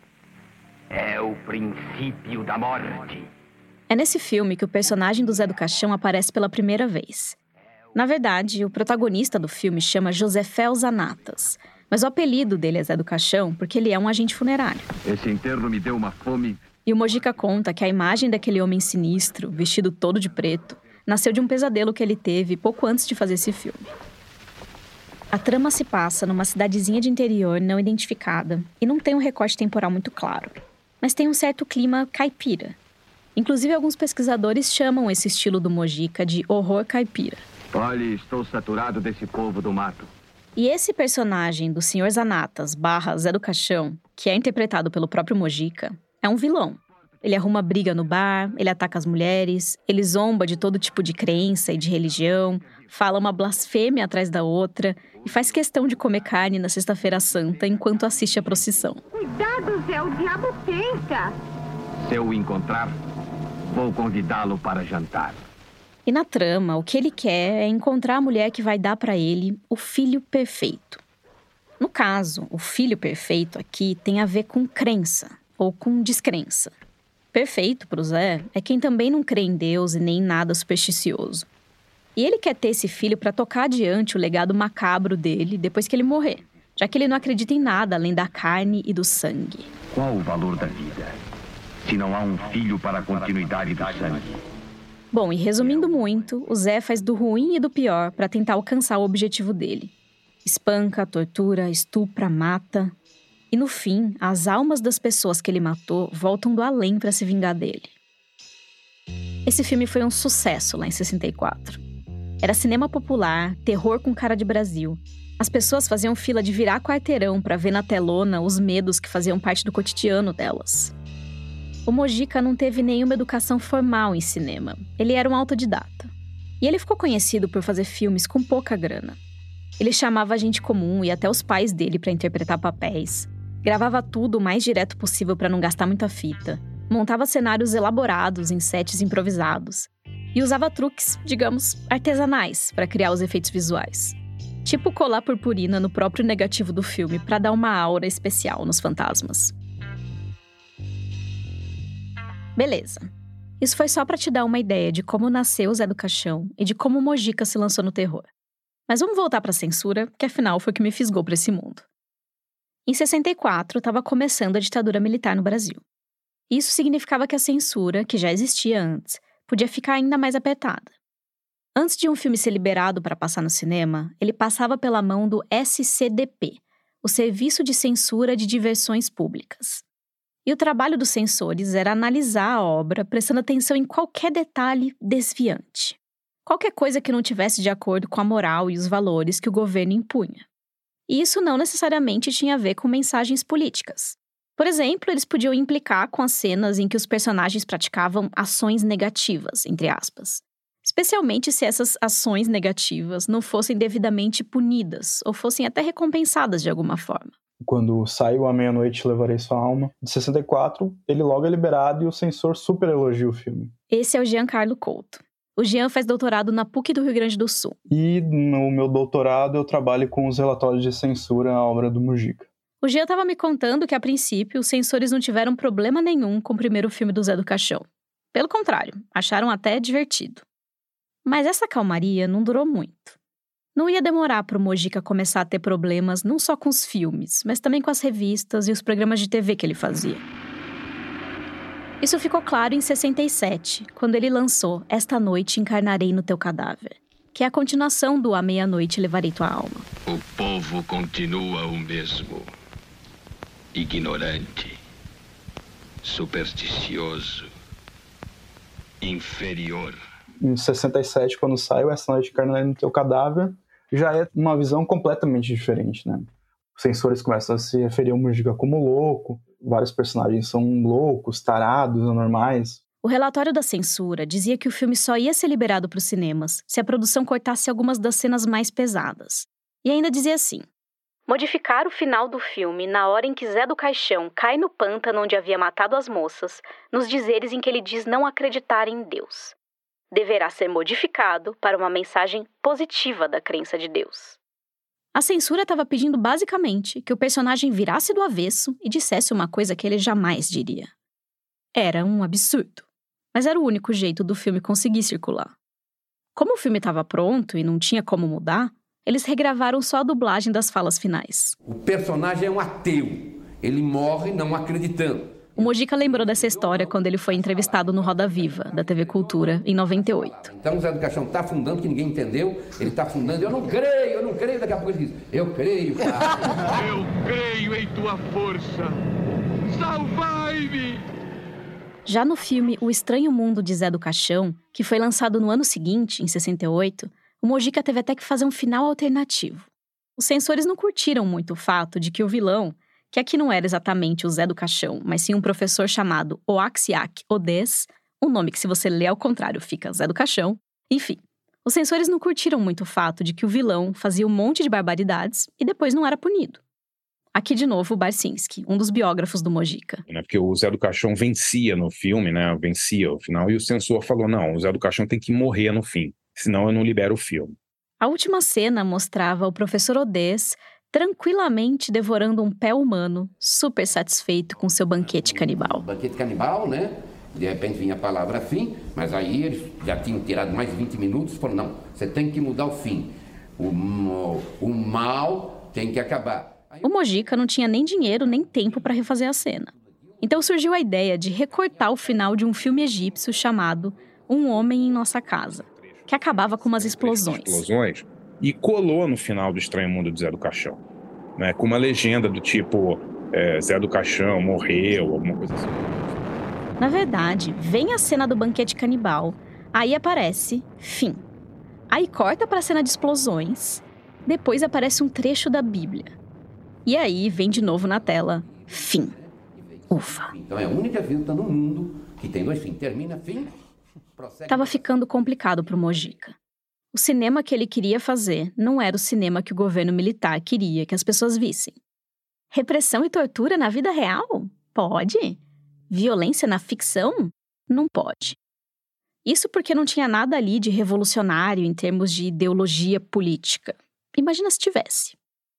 É o princípio da morte. É nesse filme que o personagem do Zé do Caixão aparece pela primeira vez. Na verdade, o protagonista do filme chama Josefel Zanatas, mas o apelido dele é Zé do Caixão porque ele é um agente funerário. Esse enterro me deu uma fome. E o Mojica conta que a imagem daquele homem sinistro, vestido todo de preto, nasceu de um pesadelo que ele teve pouco antes de fazer esse filme. A trama se passa numa cidadezinha de interior não identificada e não tem um recorte temporal muito claro, mas tem um certo clima caipira. Inclusive, alguns pesquisadores chamam esse estilo do Mojica de horror caipira. Olhe, estou saturado desse povo do mato. E esse personagem do senhor Zanatas barra Zé do Caixão, que é interpretado pelo próprio Mojica, é um vilão. Ele arruma briga no bar, ele ataca as mulheres, ele zomba de todo tipo de crença e de religião, fala uma blasfêmia atrás da outra e faz questão de comer carne na Sexta-feira Santa enquanto assiste a procissão. Cuidado, Zé, o diabo pensa. Se eu o encontrar, vou convidá-lo para jantar. E na trama, o que ele quer é encontrar a mulher que vai dar para ele o filho perfeito. No caso, o filho perfeito aqui tem a ver com crença ou com descrença. Perfeito para o Zé é quem também não crê em Deus e nem em nada supersticioso. E ele quer ter esse filho para tocar adiante o legado macabro dele depois que ele morrer, já que ele não acredita em nada além da carne e do sangue. Qual o valor da vida, se não há um filho para a continuidade do sangue? Bom, e resumindo muito, o Zé faz do ruim e do pior para tentar alcançar o objetivo dele. Espanca, tortura, estupra, mata. E no fim, as almas das pessoas que ele matou voltam do além para se vingar dele. Esse filme foi um sucesso lá em sessenta e quatro. Era cinema popular, terror com cara de Brasil. As pessoas faziam fila de virar quarteirão para ver na telona os medos que faziam parte do cotidiano delas. O Mojica não teve nenhuma educação formal em cinema. Ele era um autodidata. E ele ficou conhecido por fazer filmes com pouca grana. Ele chamava gente comum e até os pais dele para interpretar papéis. Gravava tudo o mais direto possível para não gastar muita fita. Montava cenários elaborados em sets improvisados. E usava truques, digamos, artesanais para criar os efeitos visuais. Tipo colar purpurina no próprio negativo do filme para dar uma aura especial nos fantasmas. Beleza. Isso foi só para te dar uma ideia de como nasceu o Zé do Caixão e de como o Mojica se lançou no terror. Mas vamos voltar para a censura, que afinal foi o que me fisgou para esse mundo. Em sessenta e quatro, estava começando a ditadura militar no Brasil. Isso significava que a censura, que já existia antes, podia ficar ainda mais apertada. Antes de um filme ser liberado para passar no cinema, ele passava pela mão do S C D P, o Serviço de Censura de Diversões Públicas. E o trabalho dos censores era analisar a obra, prestando atenção em qualquer detalhe desviante. Qualquer coisa que não tivesse de acordo com a moral e os valores que o governo impunha. E isso não necessariamente tinha a ver com mensagens políticas. Por exemplo, eles podiam implicar com as cenas em que os personagens praticavam ações negativas, entre aspas. Especialmente se essas ações negativas não fossem devidamente punidas ou fossem até recompensadas de alguma forma. Quando saiu À Meia-Noite Levarei Sua Alma, de sessenta e quatro, ele logo é liberado e o censor super elogia o filme. Esse é o Giancarlo Couto. O Jean faz doutorado na P U C do Rio Grande do Sul. E no meu doutorado eu trabalho com os relatórios de censura à obra do Mojica. O Jean estava me contando que, a princípio, os censores não tiveram problema nenhum com o primeiro filme do Zé do Caixão. Pelo contrário, acharam até divertido. Mas essa calmaria não durou muito. Não ia demorar para o Mojica começar a ter problemas não só com os filmes, mas também com as revistas e os programas de T V que ele fazia. Isso ficou claro em sessenta e sete, quando ele lançou Esta Noite Encarnarei no Teu Cadáver, que é a continuação do À Meia-Noite Levarei Tua Alma. O povo continua o mesmo. ignorante, supersticioso, inferior. Em sessenta e sete, quando sai o Essa Noite Carnal no Teu Cadáver, já é uma visão completamente diferente, né? Os censores começam a se referir ao Mujica como louco, vários personagens são loucos, tarados, anormais. O relatório da censura dizia que o filme só ia ser liberado para os cinemas se a produção cortasse algumas das cenas mais pesadas. E ainda dizia assim: modificar o final do filme na hora em que Zé do Caixão cai no pântano onde havia matado as moças, nos dizeres em que ele diz não acreditar em Deus. Deverá ser modificado para uma mensagem positiva da crença de Deus. A censura estava pedindo basicamente que o personagem virasse do avesso e dissesse uma coisa que ele jamais diria. Era um absurdo, mas era o único jeito do filme conseguir circular. Como o filme estava pronto e não tinha como mudar, eles regravaram só a dublagem das falas finais. O personagem é um ateu. Ele morre não acreditando. O Mujica lembrou dessa história quando ele foi entrevistado no Roda Viva, da T V Cultura, em noventa e oito. Então o Zé do Caixão está afundando, que ninguém entendeu. Ele está afundando. Eu não creio, eu não creio. Daqui a pouco ele diz, eu creio. Cara. Eu creio em tua força. Salvai-me! Já no filme O Estranho Mundo de Zé do Caixão, que foi lançado no ano seguinte, em sessenta e oito, o Mujica teve até que fazer um final alternativo. Os censores não curtiram muito o fato de que o vilão, que aqui não era exatamente o Zé do Caixão, mas sim um professor chamado Oaxiac Odez, um nome que se você ler ao contrário fica Zé do Caixão. Enfim, os censores não curtiram muito o fato de que o vilão fazia um monte de barbaridades e depois não era punido. Aqui de novo o Barcinski, um dos biógrafos do Mujica. Porque o Zé do Caixão vencia no filme, né? Vencia no final, e o censor falou, não, o Zé do Caixão tem que morrer no fim, senão eu não libero o filme. A última cena mostrava o professor Odez tranquilamente devorando um pé humano, super satisfeito com seu banquete canibal. Banquete canibal, né? De repente vinha a palavra fim, mas aí eles já tinham tirado mais de vinte minutos e falaram, não, você tem que mudar o fim. O, o mal tem que acabar. O Mujica não tinha nem dinheiro nem tempo para refazer a cena. Então surgiu a ideia de recortar o final de um filme egípcio chamado Um Homem em Nossa Casa, que acabava com umas explosões. Explosões. E colou no final do Estranho Mundo de Zé do Caixão, né, com uma legenda do tipo é, Zé do Caixão morreu, alguma coisa assim. Na verdade, vem a cena do banquete canibal, aí aparece fim. Aí corta para a cena de explosões, depois aparece um trecho da Bíblia. E aí vem de novo na tela fim. Ufa. Então é a única vida no mundo que tem dois fins. Termina, fim. Tava ficando complicado pro Mujica. O cinema que ele queria fazer não era o cinema que o governo militar queria que as pessoas vissem. Repressão e tortura na vida real? Pode. Violência na ficção? Não pode. Isso porque não tinha nada ali de revolucionário em termos de ideologia política. Imagina se tivesse.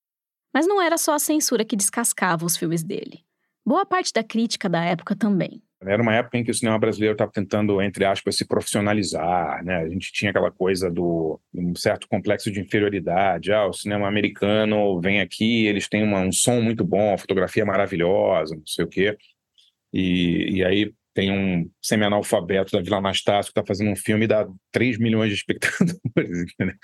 Mas não era só a censura que descascava os filmes dele. Boa parte da crítica da época também. Era uma época em que o cinema brasileiro estava tentando, entre aspas, se profissionalizar, né? A gente tinha aquela coisa do um certo complexo de inferioridade. Ah, o cinema americano vem aqui, eles têm uma, um som muito bom, fotografia maravilhosa, não sei o quê. E, e aí tem um semi-analfabeto da Vila Anastácio que está fazendo um filme e dá três milhões de espectadores. Né?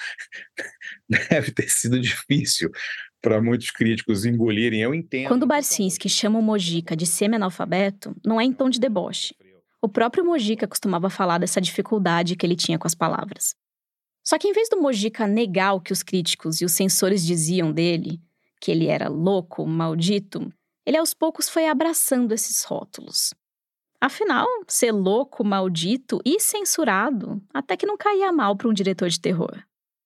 Deve ter sido difícil para muitos críticos engolirem, eu entendo. Quando o Barcinski chama o Mujica de semi-analfabeto, não é em tom de deboche. O próprio Mujica costumava falar dessa dificuldade que ele tinha com as palavras. Só que em vez do Mujica negar o que os críticos e os censores diziam dele, que ele era louco, maldito, ele aos poucos foi abraçando esses rótulos. Afinal, ser louco, maldito e censurado até que não caía mal para um diretor de terror.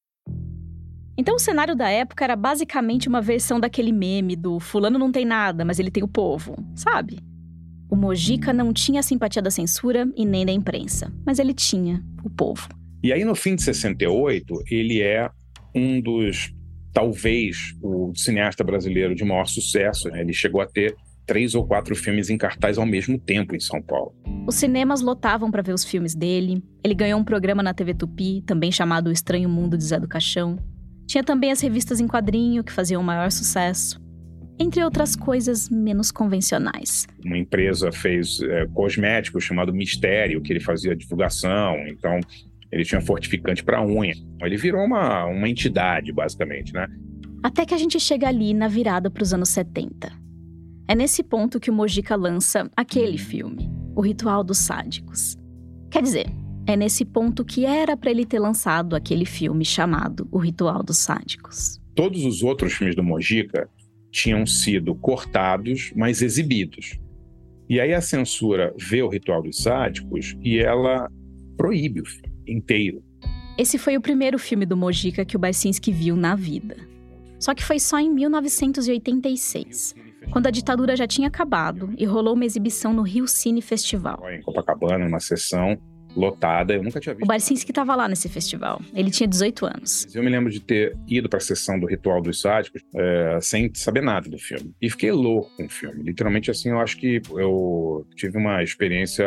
Então o cenário da época era basicamente uma versão daquele meme do fulano não tem nada, mas ele tem o povo, sabe? O Mujica não tinha a simpatia da censura e nem da imprensa, mas ele tinha o povo. E aí no fim de sessenta e oito, ele é um dos, talvez, o cineasta brasileiro de maior sucesso, né? Ele chegou a ter três ou quatro filmes em cartaz ao mesmo tempo em São Paulo. Os cinemas lotavam para ver os filmes dele, ele ganhou um programa na T V Tupi, também chamado O Estranho Mundo de Zé do Caixão. Tinha também as revistas em quadrinho, que faziam o maior sucesso. Entre outras coisas menos convencionais. Uma empresa fez é, cosméticos chamado Mistério, que ele fazia divulgação. Então, ele tinha fortificante para unha. Ele virou uma, uma entidade, basicamente, né? Até que a gente chega ali na virada para os anos setenta. É nesse ponto que o Mojica lança aquele filme, O Ritual dos Sádicos. Quer dizer, é nesse ponto que era para ele ter lançado aquele filme chamado O Ritual dos Sádicos. Todos os outros filmes do Mojica tinham sido cortados, mas exibidos. E aí a censura vê O Ritual dos Sádicos e ela proíbe o filme inteiro. Esse foi o primeiro filme do Mojica que o Barcinski viu na vida. Só que foi só em mil novecentos e oitenta e seis, quando a ditadura já tinha acabado e rolou uma exibição no Rio Cine Festival. Em Copacabana, uma sessão lotada, eu nunca tinha visto. O Barcinski estava lá nesse festival, ele tinha dezoito anos. Eu me lembro de ter ido para a sessão do Ritual dos Sádicos é, sem saber nada do filme. E fiquei louco com o filme. Literalmente, assim, eu acho que eu tive uma experiência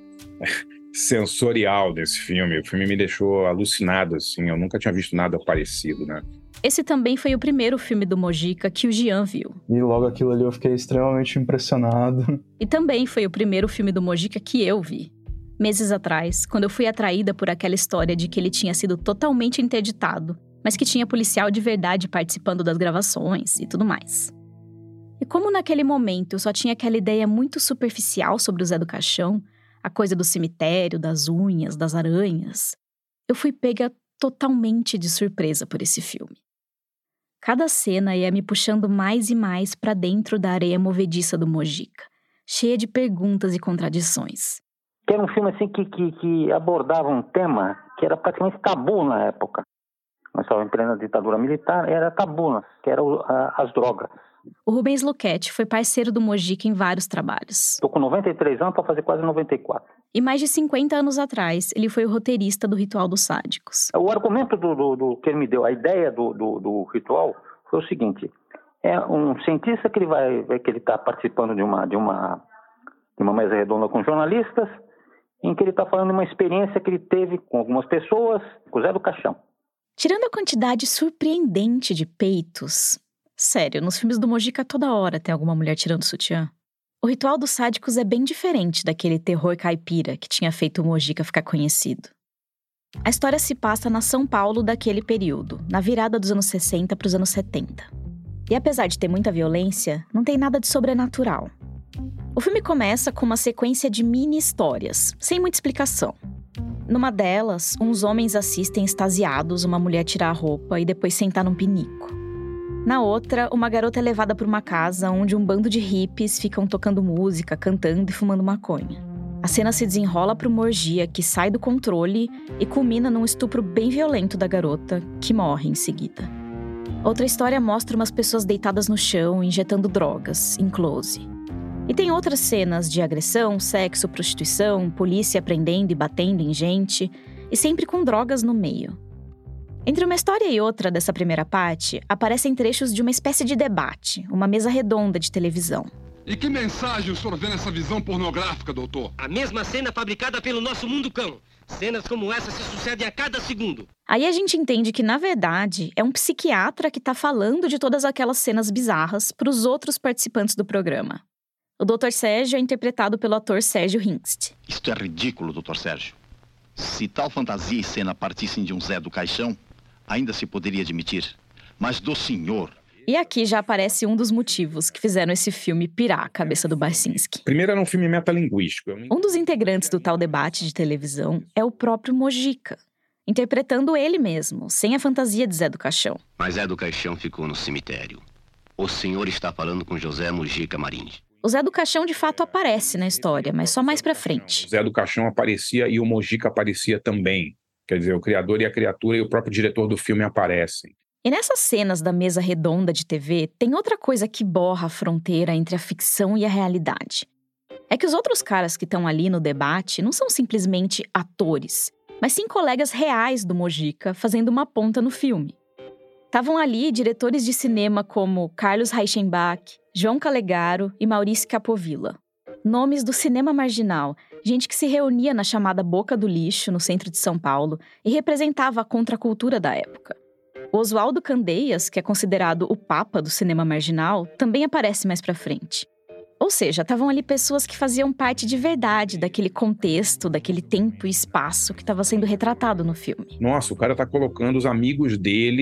sensorial desse filme. O filme me deixou alucinado, assim. Eu nunca tinha visto nada parecido, né? Esse também foi o primeiro filme do Mojica que o Jean viu. E logo aquilo ali eu fiquei extremamente impressionado. E também foi o primeiro filme do Mojica que eu vi. Meses atrás, quando eu fui atraída por aquela história de que ele tinha sido totalmente interditado, mas que tinha policial de verdade participando das gravações e tudo mais. E como naquele momento eu só tinha aquela ideia muito superficial sobre o Zé do Caixão, a coisa do cemitério, das unhas, das aranhas, eu fui pega totalmente de surpresa por esse filme. Cada cena ia me puxando mais e mais para dentro da areia movediça do Mojica, cheia de perguntas e contradições. Que era um filme assim que, que, que abordava um tema que era praticamente tabu na época. Nós estávamos em plena ditadura militar, era tabu, que eram as drogas. O Rubens Luchetti foi parceiro do Mojica em vários trabalhos. Estou com noventa e três anos para fazer quase noventa e quatro. E mais de cinquenta anos atrás, ele foi o roteirista do Ritual dos Sádicos. O argumento do, do, do que ele me deu, a ideia do, do, do ritual, foi o seguinte. É um cientista que ele vai, que ele está participando de uma, de, uma, de uma mesa redonda com jornalistas, em que ele está falando de uma experiência que ele teve com algumas pessoas, com o Zé do Caixão. Tirando a quantidade surpreendente de peitos... Sério, nos filmes do Mojica toda hora tem alguma mulher tirando sutiã. O Ritual dos Sádicos é bem diferente daquele terror caipira que tinha feito o Mojica ficar conhecido. A história se passa na São Paulo daquele período, na virada dos anos sessenta para os anos setenta. E apesar de ter muita violência, não tem nada de sobrenatural. O filme começa com uma sequência de mini-histórias, sem muita explicação. Numa delas, uns homens assistem extasiados uma mulher tirar a roupa e depois sentar num pinico. Na outra, uma garota é levada para uma casa onde um bando de hippies ficam tocando música, cantando e fumando maconha. A cena se desenrola para uma orgia que sai do controle e culmina num estupro bem violento da garota, que morre em seguida. Outra história mostra umas pessoas deitadas no chão, injetando drogas, em close. E tem outras cenas de agressão, sexo, prostituição, polícia prendendo e batendo em gente, e sempre com drogas no meio. Entre uma história e outra dessa primeira parte, aparecem trechos de uma espécie de debate, uma mesa redonda de televisão. E que mensagem o senhor vê nessa visão pornográfica, doutor? A mesma cena fabricada pelo nosso mundo cão. Cenas como essa se sucedem a cada segundo. Aí a gente entende que, na verdade, é um psiquiatra que está falando de todas aquelas cenas bizarras para os outros participantes do programa. O doutor Sérgio é interpretado pelo ator Sérgio Hingst. Isto é ridículo, doutor Sérgio. Se tal fantasia e cena partissem de um Zé do Caixão, ainda se poderia admitir. Mas do senhor... E aqui já aparece um dos motivos que fizeram esse filme pirar a cabeça do Barcinski. Primeiro, era um filme metalinguístico. Um dos integrantes do tal debate de televisão é o próprio Mojica, interpretando ele mesmo, sem a fantasia de Zé do Caixão. Mas Zé do Caixão ficou no cemitério. O senhor está falando com José Mojica Marins. O Zé do Caixão de fato aparece na história, mas só mais pra frente. O Zé do Caixão aparecia e o Mojica aparecia também. Quer dizer, o criador e a criatura e o próprio diretor do filme aparecem. E nessas cenas da mesa redonda de T V, tem outra coisa que borra a fronteira entre a ficção e a realidade. É que os outros caras que estão ali no debate não são simplesmente atores, mas sim colegas reais do Mojica fazendo uma ponta no filme. Estavam ali diretores de cinema como Carlos Reichenbach, João Calegaro e Maurício Capovilla. Nomes do cinema marginal, gente que se reunia na chamada Boca do Lixo, no centro de São Paulo, e representava a contracultura da época. O Oswaldo Candeias, que é considerado o papa do cinema marginal, também aparece mais pra frente. Ou seja, estavam ali pessoas que faziam parte de verdade daquele contexto, daquele tempo e espaço que estava sendo retratado no filme. Nossa, o cara tá colocando os amigos dele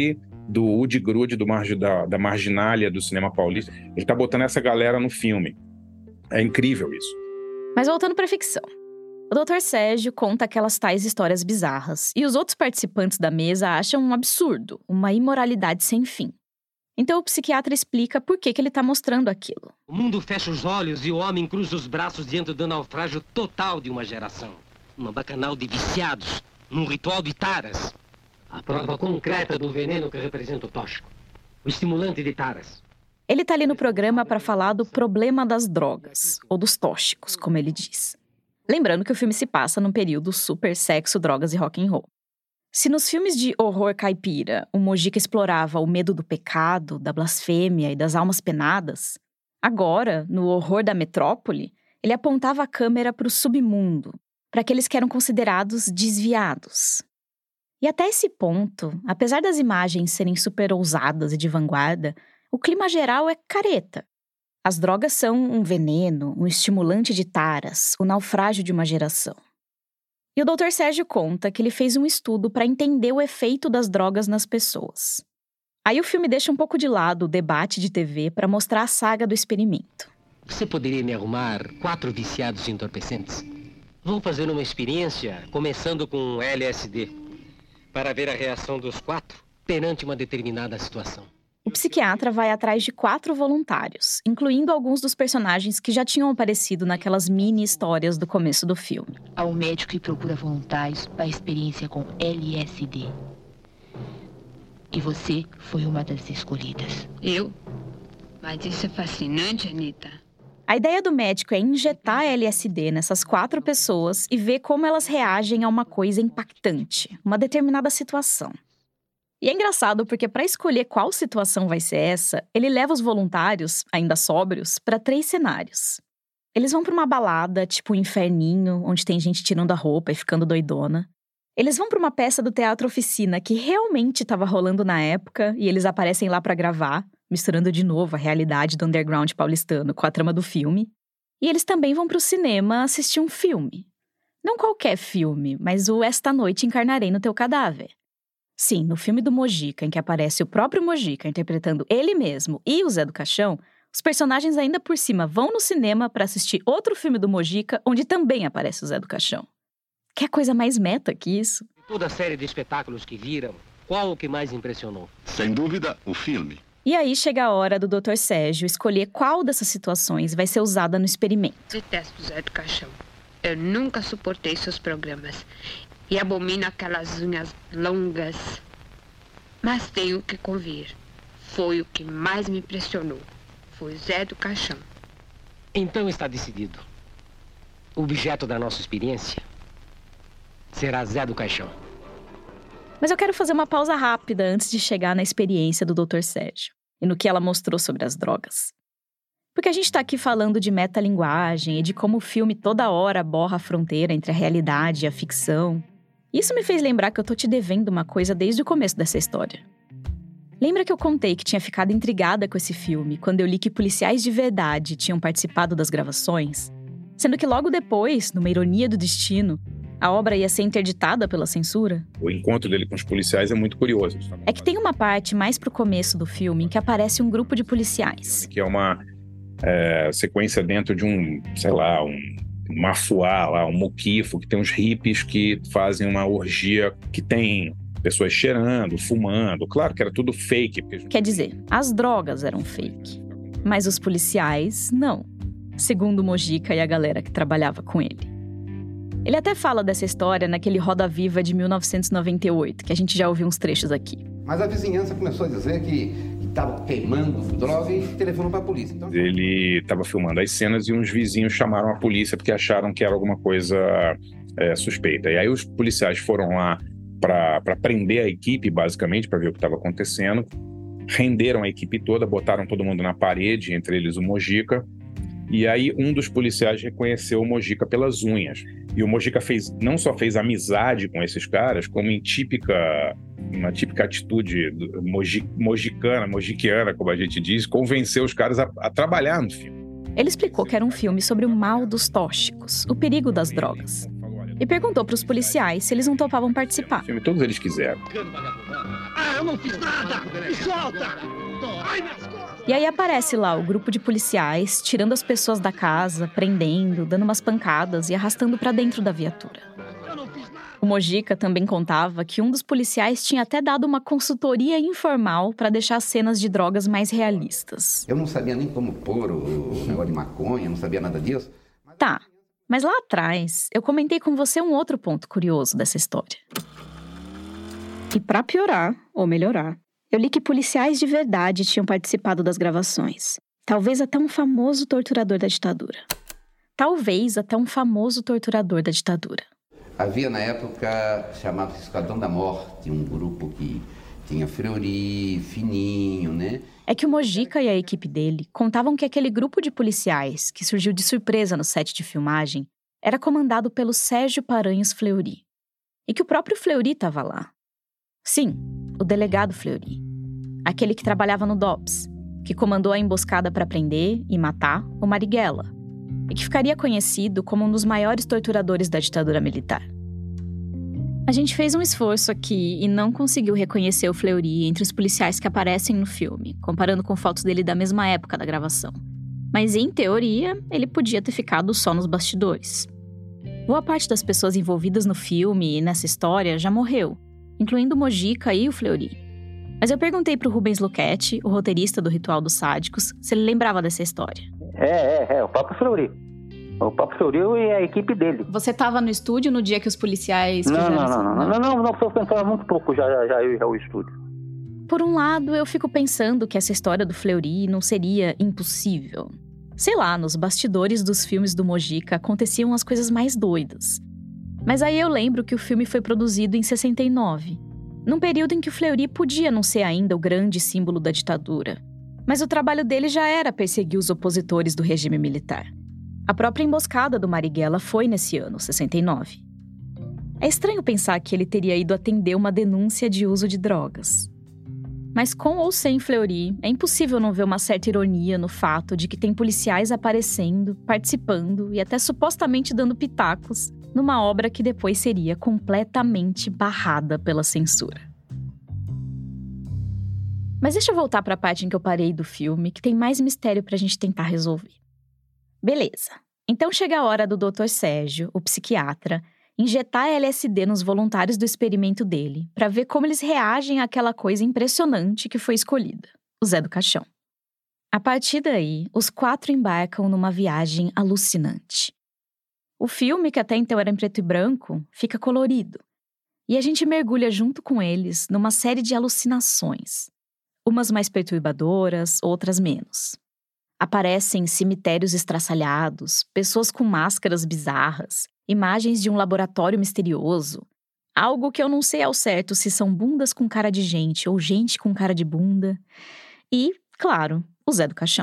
do Woody Grude, do margi, da, da marginália do cinema paulista. Ele tá botando essa galera no filme. É incrível isso. Mas voltando pra ficção. O doutor Sérgio conta aquelas tais histórias bizarras, e os outros participantes da mesa acham um absurdo, uma imoralidade sem fim. Então o psiquiatra explica por que, que ele está mostrando aquilo. O mundo fecha os olhos e o homem cruza os braços diante do naufrágio total de uma geração. Uma bacanal de viciados, num ritual de taras. A prova concreta do veneno que representa o tóxico. O estimulante de taras. Ele está ali no programa para falar do problema das drogas, ou dos tóxicos, como ele diz. Lembrando que o filme se passa num período super sexo, drogas e rock and roll. Se nos filmes de horror caipira, o Mojica explorava o medo do pecado, da blasfêmia e das almas penadas, agora, no horror da metrópole, ele apontava a câmera para o submundo, para aqueles que eram considerados desviados. E até esse ponto, apesar das imagens serem super ousadas e de vanguarda, o clima geral é careta. As drogas são um veneno, um estimulante de taras, o naufrágio de uma geração. E o doutor Sérgio conta que ele fez um estudo para entender o efeito das drogas nas pessoas. Aí o filme deixa um pouco de lado o debate de T V para mostrar a saga do experimento. Você poderia me arrumar quatro viciados entorpecentes? Vamos fazer uma experiência, começando com L S D, para ver a reação dos quatro perante uma determinada situação. O psiquiatra vai atrás de quatro voluntários, incluindo alguns dos personagens que já tinham aparecido naquelas mini-histórias do começo do filme. Há um médico que procura voluntários para a experiência com L S D. E você foi uma das escolhidas. Eu? Mas isso é fascinante, Anitta. A ideia do médico é injetar L S D nessas quatro pessoas e ver como elas reagem a uma coisa impactante, uma determinada situação. E é engraçado porque para escolher qual situação vai ser essa, ele leva os voluntários, ainda sóbrios, para três cenários. Eles vão para uma balada, tipo um inferninho, onde tem gente tirando a roupa e ficando doidona. Eles vão para uma peça do Teatro Oficina que realmente estava rolando na época e eles aparecem lá para gravar, misturando de novo a realidade do underground paulistano com a trama do filme. E eles também vão para o cinema assistir um filme. Não qualquer filme, mas o Esta Noite Encarnarei no Teu Cadáver. Sim, no filme do Mojica, em que aparece o próprio Mojica interpretando ele mesmo e o Zé do Caixão, os personagens ainda por cima vão no cinema para assistir outro filme do Mojica, onde também aparece o Zé do Caixão. Que coisa mais meta que isso? Toda a série de espetáculos que viram, qual o que mais impressionou? Sem dúvida, o filme. E aí chega a hora do doutor Sérgio escolher qual dessas situações vai ser usada no experimento. Detesto o Zé do Caixão. Eu nunca suportei seus programas. E abomino aquelas unhas longas. Mas tenho que convir. Foi o que mais me impressionou. Foi Zé do Caixão. Então está decidido. O objeto da nossa experiência será Zé do Caixão. Mas eu quero fazer uma pausa rápida antes de chegar na experiência do doutor Sérgio e no que ela mostrou sobre as drogas. Porque a gente está aqui falando de metalinguagem e de como o filme toda hora borra a fronteira entre a realidade e a ficção. Isso me fez lembrar que eu tô te devendo uma coisa desde o começo dessa história. Lembra que eu contei que tinha ficado intrigada com esse filme quando eu li que policiais de verdade tinham participado das gravações? Sendo que logo depois, numa ironia do destino, a obra ia ser interditada pela censura? O encontro dele com os policiais é muito curioso. É que tem uma parte mais pro começo do filme em que aparece um grupo de policiais. Que é uma é, sequência dentro de um, sei lá, um mafuá, lá, um muquifo, que tem uns hippies que fazem uma orgia que tem pessoas cheirando, fumando. Claro que era tudo fake. Porque... Quer dizer, as drogas eram fake. Mas os policiais, não. Segundo o Mojica e a galera que trabalhava com ele. Ele até fala dessa história naquele Roda Viva de mil novecentos e noventa e oito, que a gente já ouviu uns trechos aqui. Mas a vizinhança começou a dizer que estava queimando droga e telefonou para a polícia. Então... Ele estava filmando as cenas e uns vizinhos chamaram a polícia porque acharam que era alguma coisa é, suspeita. E aí os policiais foram lá para prender a equipe, basicamente, para ver o que estava acontecendo. Renderam a equipe toda, botaram todo mundo na parede, entre eles o Mojica. E aí um dos policiais reconheceu o Mojica pelas unhas. E o Mojica fez, não só fez amizade com esses caras, como em típica, uma típica atitude moji, mojicana, mojiquiana, como a gente diz, convenceu os caras a, a trabalhar no filme. Ele explicou que era um filme sobre o mal dos tóxicos, o perigo das drogas. E perguntou para os policiais se eles não topavam participar. Filme, todos eles quiseram. Ah, eu não fiz nada! Me solta! Ai, minhas costas! E aí aparece lá o grupo de policiais, tirando as pessoas da casa, prendendo, dando umas pancadas e arrastando pra dentro da viatura. O Mojica também contava que um dos policiais tinha até dado uma consultoria informal para deixar as cenas de drogas mais realistas. Eu não sabia nem como pôr o negócio de maconha, não sabia nada disso. Tá, mas lá atrás eu comentei com você um outro ponto curioso dessa história. E para piorar, ou melhorar, eu li que policiais de verdade tinham participado das gravações. Talvez até um famoso torturador da ditadura. Talvez até um famoso torturador da ditadura. Havia na época, chamava-se Esquadrão da Morte, um grupo que tinha Fleury, Fininho, né? É que o Mojica e a equipe dele contavam que aquele grupo de policiais, que surgiu de surpresa no set de filmagem, era comandado pelo Sérgio Paranhos Fleury. E que o próprio Fleury estava lá. Sim, o delegado Fleury. Aquele que trabalhava no D O P S, que comandou a emboscada para prender e matar o Marighella. E que ficaria conhecido como um dos maiores torturadores da ditadura militar. A gente fez um esforço aqui e não conseguiu reconhecer o Fleury entre os policiais que aparecem no filme, comparando com fotos dele da mesma época da gravação. Mas, em teoria, ele podia ter ficado só nos bastidores. Boa parte das pessoas envolvidas no filme e nessa história já morreu, incluindo o Mojica e o Fleury. Mas eu perguntei pro Rubens Luchetti, o roteirista do Ritual dos Sádicos, se ele lembrava dessa história. É, é, é, o próprio Fleury. O próprio Fleury e a equipe dele. Você estava no estúdio no dia que os policiais não, fizeram não, isso? Não, não, não, não, não, não, não, pensava muito pouco já, já, já eu ia ao estúdio. Por um lado, eu fico pensando que essa história do Fleury não seria impossível. Sei lá, nos bastidores dos filmes do Mojica aconteciam as coisas mais doidas. Mas aí eu lembro que o filme foi produzido em sessenta e nove, num período em que o Fleury podia não ser ainda o grande símbolo da ditadura. Mas o trabalho dele já era perseguir os opositores do regime militar. A própria emboscada do Marighella foi nesse ano, sessenta e nove. É estranho pensar que ele teria ido atender uma denúncia de uso de drogas. Mas com ou sem Fleury, é impossível não ver uma certa ironia no fato de que tem policiais aparecendo, participando e até supostamente dando pitacos numa obra que depois seria completamente barrada pela censura. Mas deixa eu voltar para a parte em que eu parei do filme, que tem mais mistério pra gente tentar resolver. Beleza. Então chega a hora do doutor Sérgio, o psiquiatra, injetar L S D nos voluntários do experimento dele para ver como eles reagem àquela coisa impressionante que foi escolhida, o Zé do Caixão. A partir daí, os quatro embarcam numa viagem alucinante. O filme, que até então era em preto e branco, fica colorido. E a gente mergulha junto com eles numa série de alucinações. Umas mais perturbadoras, outras menos. Aparecem cemitérios estraçalhados, pessoas com máscaras bizarras, imagens de um laboratório misterioso. Algo que eu não sei ao certo se são bundas com cara de gente ou gente com cara de bunda. E, claro, o Zé do Caixão.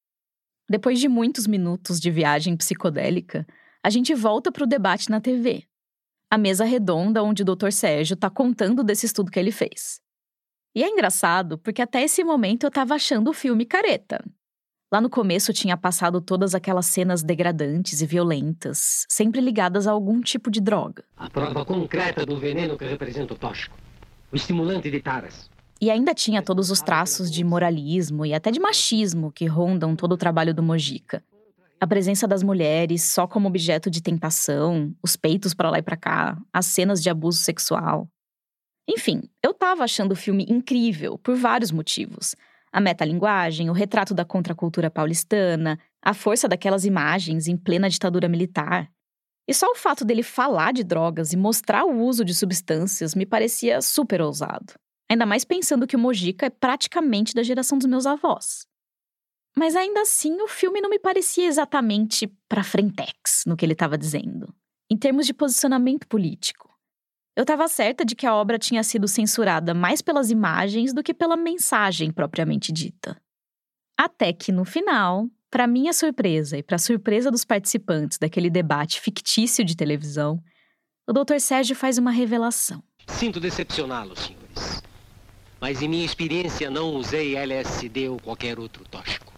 Depois de muitos minutos de viagem psicodélica, a gente volta para o debate na T V. A mesa redonda onde o doutor Sérgio está contando desse estudo que ele fez. E é engraçado porque até esse momento eu estava achando o filme careta. Lá no começo tinha passado todas aquelas cenas degradantes e violentas, sempre ligadas a algum tipo de droga. A prova concreta do veneno que representa o tóxico. O estimulante de taras. E ainda tinha todos os traços de moralismo e até de machismo que rondam todo o trabalho do Mojica. A presença das mulheres só como objeto de tentação, os peitos pra lá e pra cá, as cenas de abuso sexual. Enfim, eu tava achando o filme incrível por vários motivos. A metalinguagem, o retrato da contracultura paulistana, a força daquelas imagens em plena ditadura militar. E só o fato dele falar de drogas e mostrar o uso de substâncias me parecia super ousado. Ainda mais pensando que o Mojica é praticamente da geração dos meus avós. Mas ainda assim, o filme não me parecia exatamente pra frentex no que ele estava dizendo, em termos de posicionamento político. Eu estava certa de que a obra tinha sido censurada mais pelas imagens do que pela mensagem propriamente dita. Até que, no final, para minha surpresa e para a surpresa dos participantes daquele debate fictício de televisão, o doutor Sérgio faz uma revelação. Sinto decepcioná-los, senhores. Mas em minha experiência não usei L S D ou qualquer outro tóxico.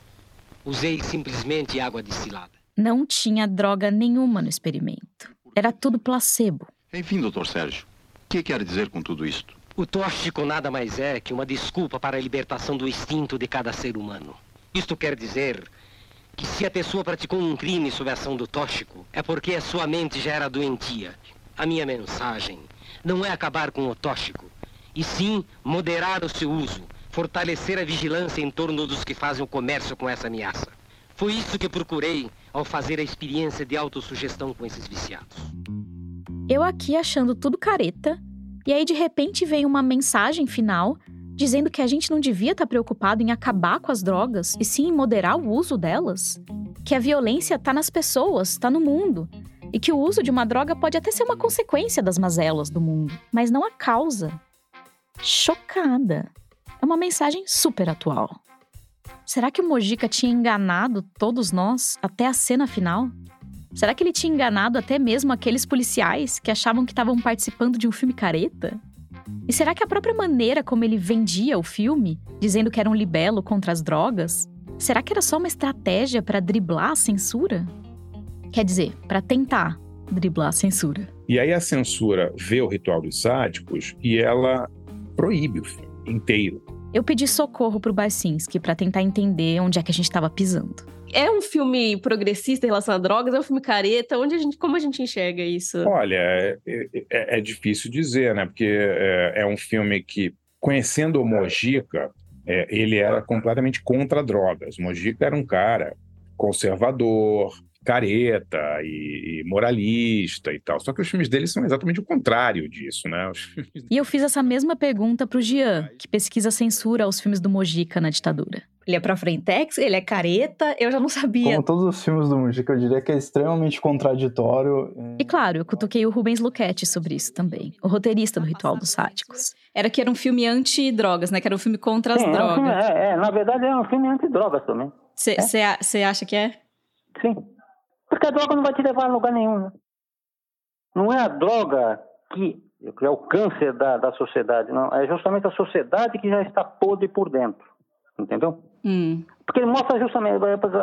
Usei simplesmente água destilada. Não tinha droga nenhuma no experimento. Era tudo placebo. Enfim, doutor Sérgio, o que quer dizer com tudo isto? O tóxico nada mais é que uma desculpa para a libertação do instinto de cada ser humano. Isto quer dizer que se a pessoa praticou um crime sob a ação do tóxico, é porque a sua mente já era doentia. A minha mensagem não é acabar com o tóxico, e sim moderar o seu uso, fortalecer a vigilância em torno dos que fazem o comércio com essa ameaça. Foi isso que procurei ao fazer a experiência de autossugestão com esses viciados. Eu aqui achando tudo careta, e aí de repente vem uma mensagem final dizendo que a gente não devia estar preocupado em acabar com as drogas e sim em moderar o uso delas. Que a violência está nas pessoas, está no mundo. E que o uso de uma droga pode até ser uma consequência das mazelas do mundo, mas não a causa. Chocada. É uma mensagem super atual. Será que o Mojica tinha enganado todos nós até a cena final? Será que ele tinha enganado até mesmo aqueles policiais que achavam que estavam participando de um filme careta? E será que a própria maneira como ele vendia o filme, dizendo que era um libelo contra as drogas, será que era só uma estratégia para driblar a censura? Quer dizer, para tentar driblar a censura. E aí a censura vê o Ritual dos Sádicos e ela proíbe o filme inteiro. Eu pedi socorro pro Barcinski para tentar entender onde é que a gente estava pisando. É um filme progressista em relação a drogas? É um filme careta? Onde a gente, como a gente enxerga isso? Olha, é, é, é difícil dizer, né? Porque é, é um filme que, conhecendo o Mojica, é, ele era completamente contra drogas. O Mojica era um cara conservador, careta e, e moralista e tal. Só que os filmes dele são exatamente o contrário disso, né? Filmes... E eu fiz essa mesma pergunta pro Jean, que pesquisa censura aos filmes do Mojica na ditadura. Ele é pra frentex, ele é careta, eu já não sabia. Como todos os filmes do Mojica, eu diria que é extremamente contraditório. E claro, eu cutuquei o Rubens Luchetti sobre isso também, o roteirista do Ritual dos Sádicos. Era que era um filme anti-drogas, né? Que era um filme contra as Sim, drogas. É, um filme, é, é, na verdade é um filme anti-drogas também. Você é? acha que é? Sim. Porque a droga não vai te levar a lugar nenhum. Né? Não é a droga que, que é o câncer da, da sociedade, não. É justamente a sociedade que já está podre por dentro. Entendeu? Hum. Porque ele mostra justamente...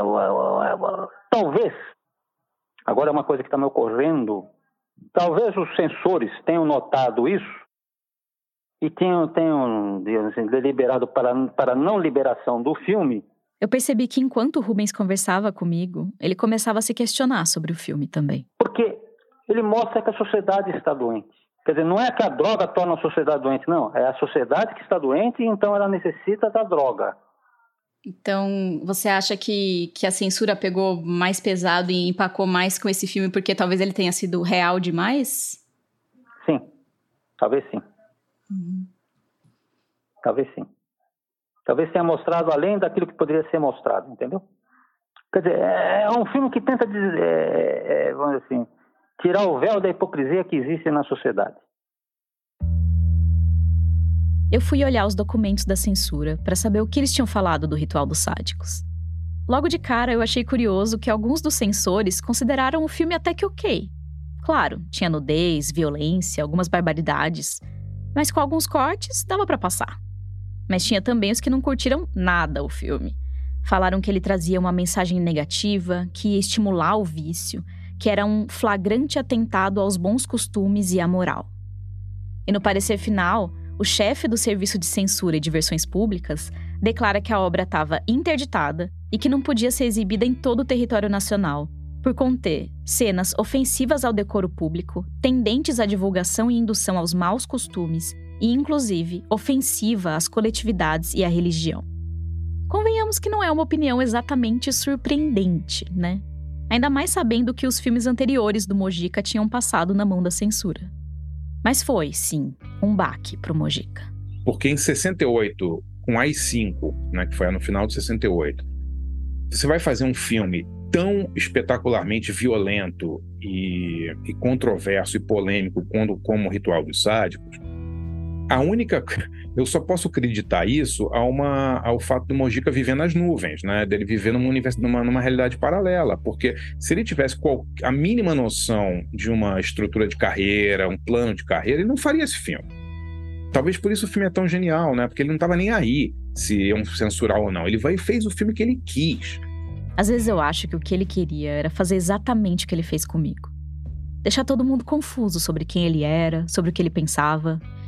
Talvez, agora é uma coisa que está me ocorrendo, talvez os censores tenham notado isso e tenham, tenham assim, deliberado para, para não liberação do filme. Eu percebi que enquanto o Rubens conversava comigo, ele começava a se questionar sobre o filme também. Porque ele mostra que a sociedade está doente. Quer dizer, não é que a droga torna a sociedade doente, não. É a sociedade que está doente e então ela necessita da droga. Então, você acha que, que a censura pegou mais pesado e empacou mais com esse filme porque talvez ele tenha sido real demais? Sim. Talvez sim. Uhum. Talvez sim. Talvez tenha mostrado além daquilo que poderia ser mostrado, entendeu? Quer dizer, é um filme que tenta, dizer, é, é, vamos dizer assim, tirar o véu da hipocrisia que existe na sociedade. Eu fui olhar os documentos da censura para saber o que eles tinham falado do Ritual dos Sádicos. Logo de cara, eu achei curioso que alguns dos censores consideraram o filme até que ok. Claro, tinha nudez, violência, algumas barbaridades, mas com alguns cortes dava para passar. Mas tinha também os que não curtiram nada o filme. Falaram que ele trazia uma mensagem negativa, que ia estimular o vício, que era um flagrante atentado aos bons costumes e à moral. E no parecer final, o chefe do Serviço de Censura e Diversões Públicas declara que a obra estava interditada e que não podia ser exibida em todo o território nacional, por conter cenas ofensivas ao decoro público, tendentes à divulgação e indução aos maus costumes e, inclusive, ofensiva às coletividades e à religião. Convenhamos que não é uma opinião exatamente surpreendente, né? Ainda mais sabendo que os filmes anteriores do Mojica tinham passado na mão da censura. Mas foi, sim, um baque pro Mojica. Porque em sessenta e oito, com A I cinco, né, que foi no final de sessenta e oito, você vai fazer um filme tão espetacularmente violento e, e controverso e polêmico como, como o Ritual dos Sádicos, a única... Eu só posso acreditar isso a uma, ao fato do Mojica viver nas nuvens, né? Dele viver numa, univers, numa, numa realidade paralela. Porque se ele tivesse qual, a mínima noção de uma estrutura de carreira, um plano de carreira, ele não faria esse filme. Talvez por isso o filme é tão genial, né? Porque ele não estava nem aí se iam censurar ou não. Ele vai e fez o filme que ele quis. Às vezes eu acho que o que ele queria era fazer exatamente o que ele fez comigo. Deixar todo mundo confuso sobre quem ele era, sobre o que ele pensava.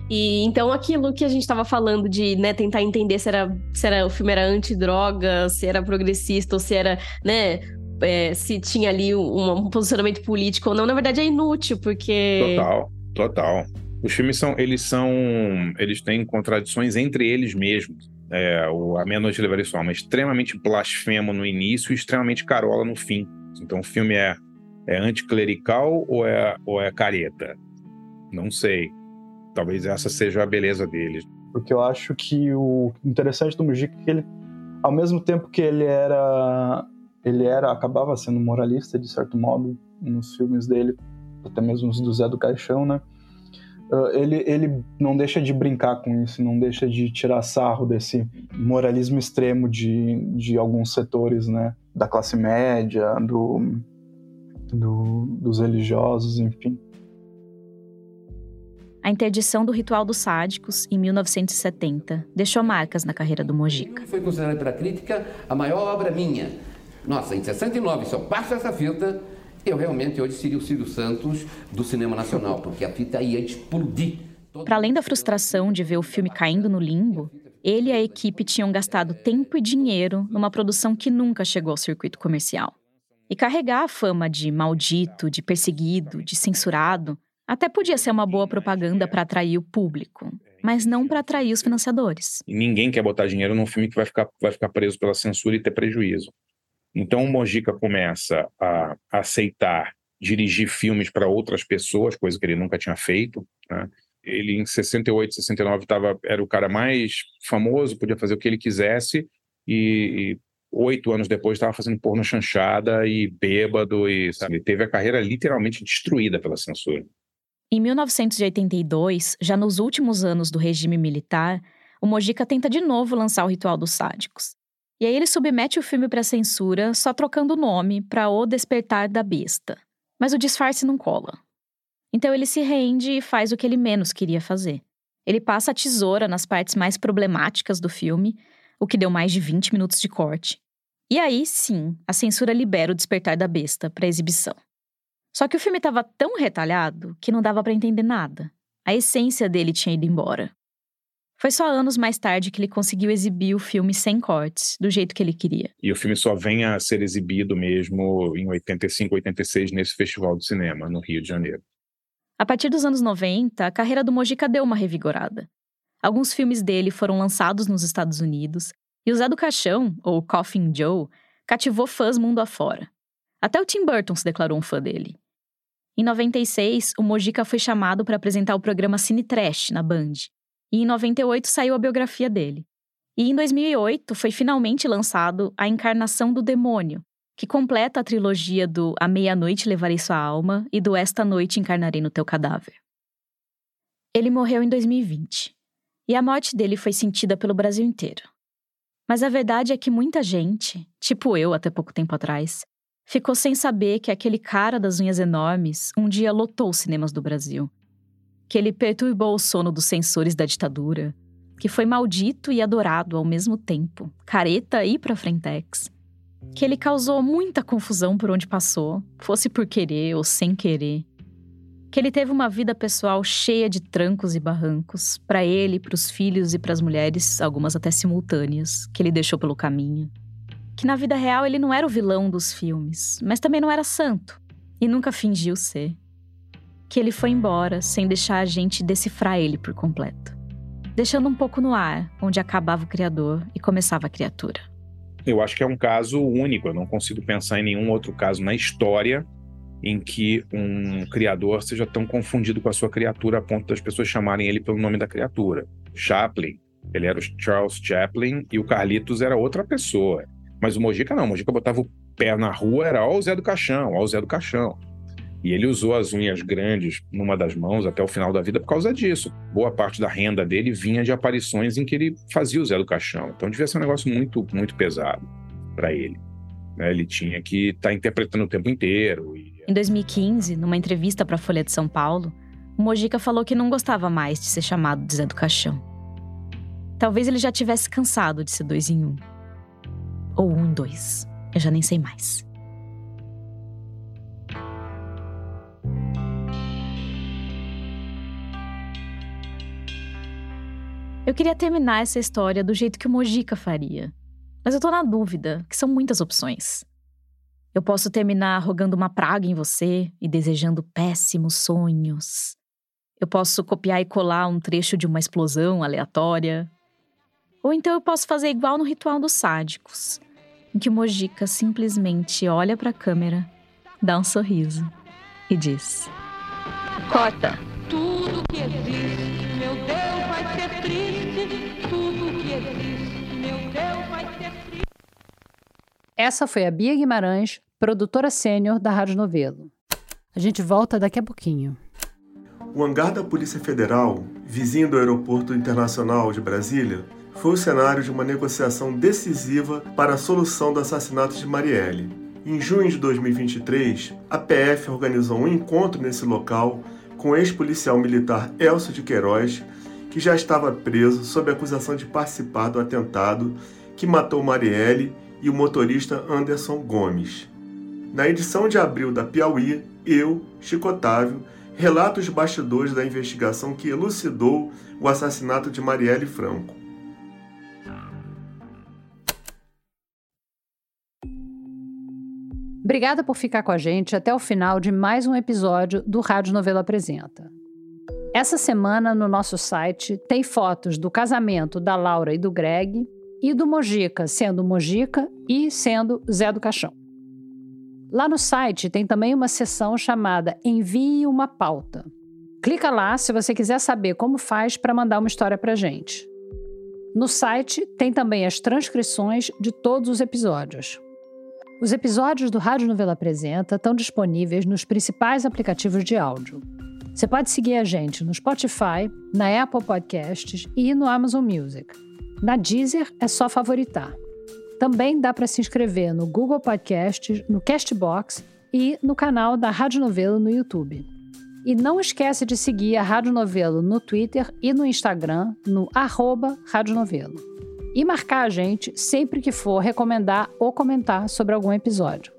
E então aquilo que a gente tava falando de, né, tentar entender se era, se era o filme era antidroga, se era progressista ou se era, né, é, se tinha ali um, um posicionamento político ou não, na verdade é inútil, porque... Total, total. Os filmes são, eles são, eles têm contradições entre eles mesmos. É, o A Meia-Noite Levarei Sua Alma é extremamente blasfemo no início e extremamente carola no fim. Então o filme é, é anticlerical ou é, ou é careta? Não sei. Talvez essa seja a beleza dele. Porque eu acho que o interessante do Mujica é que ele, ao mesmo tempo que ele era, ele era, acabava sendo moralista, de certo modo, nos filmes dele, até mesmo os do Zé do Caixão, né? Ele, ele não deixa de brincar com isso, não deixa de tirar sarro desse moralismo extremo de, de alguns setores, né? Da classe média, do, do, dos religiosos, enfim. A interdição do Ritual dos Sádicos, em mil novecentos e setenta, deixou marcas na carreira do Mojica. Foi considerada pela crítica a maior obra minha. Nossa, em sessenta e nove, se eu passo essa fita, eu realmente hoje seria o Silvio Santos do cinema nacional, porque a fita ia explodir. Para além da frustração de ver o filme caindo no limbo, ele e a equipe tinham gastado tempo e dinheiro numa produção que nunca chegou ao circuito comercial. E carregar a fama de maldito, de perseguido, de censurado, até podia ser uma boa propaganda para atrair o público, mas não para atrair os financiadores. E ninguém quer botar dinheiro num filme que vai ficar, vai ficar preso pela censura e ter prejuízo. Então o Mojica começa a aceitar dirigir filmes para outras pessoas, coisa que ele nunca tinha feito, né? Ele em sessenta e oito, sessenta e nove tava, era o cara mais famoso, podia fazer o que ele quisesse, e, e oito anos depois estava fazendo porno chanchada e bêbado, e sabe, ele teve a carreira literalmente destruída pela censura. Em mil novecentos e oitenta e dois, já nos últimos anos do regime militar, o Mojica tenta de novo lançar o Ritual dos Sádicos. E aí ele submete o filme para censura, só trocando o nome para O Despertar da Besta. Mas o disfarce não cola. Então ele se rende e faz o que ele menos queria fazer. Ele passa a tesoura nas partes mais problemáticas do filme, o que deu mais de vinte minutos de corte. E aí, sim, a censura libera o Despertar da Besta para exibição. Só que o filme estava tão retalhado que não dava para entender nada. A essência dele tinha ido embora. Foi só anos mais tarde que ele conseguiu exibir o filme sem cortes, do jeito que ele queria. E o filme só vem a ser exibido mesmo em oitenta e cinco, oitenta e seis, nesse Festival de Cinema, no Rio de Janeiro. A partir dos anos noventa, a carreira do Mojica deu uma revigorada. Alguns filmes dele foram lançados nos Estados Unidos, e o Zé do Caixão, ou Coffin Joe, cativou fãs mundo afora. Até o Tim Burton se declarou um fã dele. Em noventa e seis, o Mojica foi chamado para apresentar o programa Cine Trash na Band. E em noventa e oito saiu a biografia dele. E em dois mil e oito foi finalmente lançado A Encarnação do Demônio, que completa a trilogia do A Meia-Noite Levarei Sua Alma e do Esta Noite Encarnarei no Teu Cadáver. Ele morreu em dois mil e vinte. E a morte dele foi sentida pelo Brasil inteiro. Mas a verdade é que muita gente, tipo eu até pouco tempo atrás, ficou sem saber que aquele cara das unhas enormes um dia lotou os cinemas do Brasil. Que ele perturbou o sono dos censores da ditadura, que foi maldito e adorado ao mesmo tempo, careta e pra frentex. Que ele causou muita confusão por onde passou, fosse por querer ou sem querer. Que ele teve uma vida pessoal cheia de trancos e barrancos, pra ele, pros filhos e pras mulheres, algumas até simultâneas, que ele deixou pelo caminho. Que na vida real ele não era o vilão dos filmes, mas também não era santo, e nunca fingiu ser. Que ele foi embora sem deixar a gente decifrar ele por completo, deixando um pouco no ar, onde acabava o criador e começava a criatura. Eu acho que é um caso único, eu não consigo pensar em nenhum outro caso na história em que um criador seja tão confundido com a sua criatura a ponto das pessoas chamarem ele pelo nome da criatura. Chaplin, ele era o Charles Chaplin e o Carlitos era outra pessoa. Mas o Mojica não, o Mojica botava o pé na rua, era ó o Zé do Caixão, ó o Zé do Caixão. E ele usou as unhas grandes numa das mãos até o final da vida por causa disso. Boa parte da renda dele vinha de aparições em que ele fazia o Zé do Caixão. Então devia ser um negócio muito, muito pesado para ele. Ele tinha que estar tá interpretando o tempo inteiro. E... Em dois mil e quinze, numa entrevista para a Folha de São Paulo, o Mojica falou que não gostava mais de ser chamado de Zé do Caixão. Talvez ele já tivesse cansado de ser dois em um. Ou um em dois. Eu já nem sei mais. Eu queria terminar essa história do jeito que o Mojica faria. Mas eu tô na dúvida, que são muitas opções. Eu posso terminar rogando uma praga em você e desejando péssimos sonhos. Eu posso copiar e colar um trecho de uma explosão aleatória. Ou então eu posso fazer igual no Ritual dos Sádicos, em que o Mojica simplesmente olha pra câmera, dá um sorriso e diz: Corta. Tudo que existe, meu Deus, vai ser triste. Tudo que existe, meu Deus, vai ser triste. Essa foi a Bia Guimarães, produtora sênior da Rádio Novelo. A gente volta daqui a pouquinho. O hangar da Polícia Federal, vizinho do Aeroporto Internacional de Brasília, foi o cenário de uma negociação decisiva para a solução do assassinato de Marielle. Em junho de dois mil e vinte e três, a P F organizou um encontro nesse local com o ex-policial militar Elcio de Queiroz, que já estava preso sob acusação de participar do atentado que matou Marielle e o motorista Anderson Gomes. Na edição de abril da Piauí, eu, Chico Otávio, relato os bastidores da investigação que elucidou o assassinato de Marielle Franco. Obrigada por ficar com a gente até o final de mais um episódio do Rádio Novelo Apresenta. Essa semana, no nosso site, tem fotos do casamento da Laura e do Greg e do Mojica sendo Mojica e sendo Zé do Caixão. Lá no site tem também uma seção chamada Envie uma Pauta. Clica lá se você quiser saber como faz para mandar uma história pra gente. No site tem também as transcrições de todos os episódios. Os episódios do Rádio Novelo Apresenta estão disponíveis nos principais aplicativos de áudio. Você pode seguir a gente no Spotify, na Apple Podcasts e no Amazon Music. Na Deezer é só favoritar. Também dá para se inscrever no Google Podcasts, no Castbox e no canal da Rádio Novelo no YouTube. E não esquece de seguir a Rádio Novelo no Twitter e no Instagram, no arroba Rádio Novelo. E marcar a gente sempre que for recomendar ou comentar sobre algum episódio.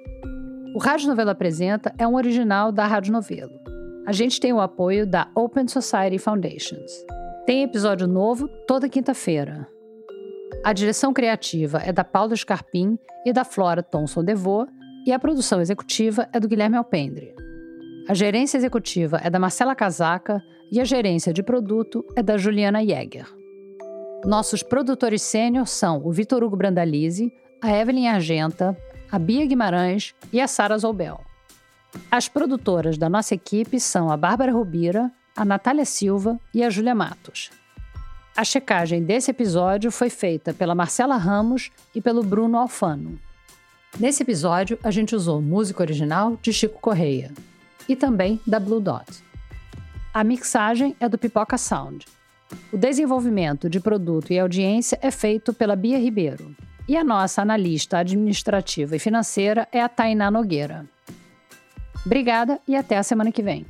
O Rádio Novelo Apresenta é um original da Rádio Novelo. A gente tem o apoio da Open Society Foundations. Tem episódio novo toda quinta-feira. A direção criativa é da Paula Scarpim e da Flora Thomson Devô, e a produção executiva é do Guilherme Alpendre. A gerência executiva é da Marcela Casaca e a gerência de produto é da Juliana Jäger. Nossos produtores sênior são o Vitor Hugo Brandalize, a Evelyn Argenta, a Bia Guimarães e a Sara Zoubel. As produtoras da nossa equipe são a Bárbara Rubira, a Natália Silva e a Júlia Matos. A checagem desse episódio foi feita pela Marcela Ramos e pelo Bruno Alfano. Nesse episódio, a gente usou música original de Chico Correia e também da Blue Dot. A mixagem é do Pipoca Sound. O desenvolvimento de produto e audiência é feito pela Bia Ribeiro. E a nossa analista administrativa e financeira é a Tainá Nogueira. Obrigada e até a semana que vem.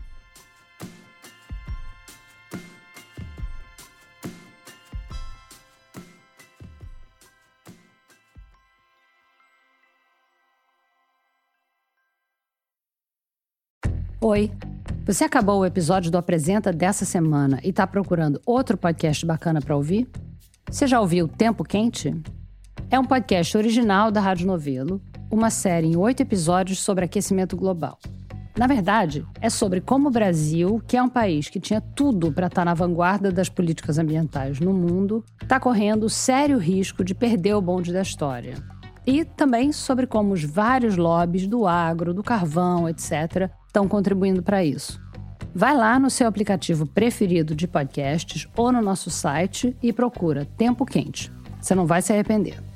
Oi, você acabou o episódio do Apresenta dessa semana e está procurando outro podcast bacana para ouvir? Você já ouviu Tempo Quente? É um podcast original da Rádio Novelo, uma série em oito episódios sobre aquecimento global. Na verdade, é sobre como o Brasil, que é um país que tinha tudo para estar na vanguarda das políticas ambientais no mundo, está correndo sério risco de perder o bonde da história. E também sobre como os vários lobbies do agro, do carvão, etcétera, estão contribuindo para isso. Vai lá no seu aplicativo preferido de podcasts ou no nosso site e procura Tempo Quente. Você não vai se arrepender.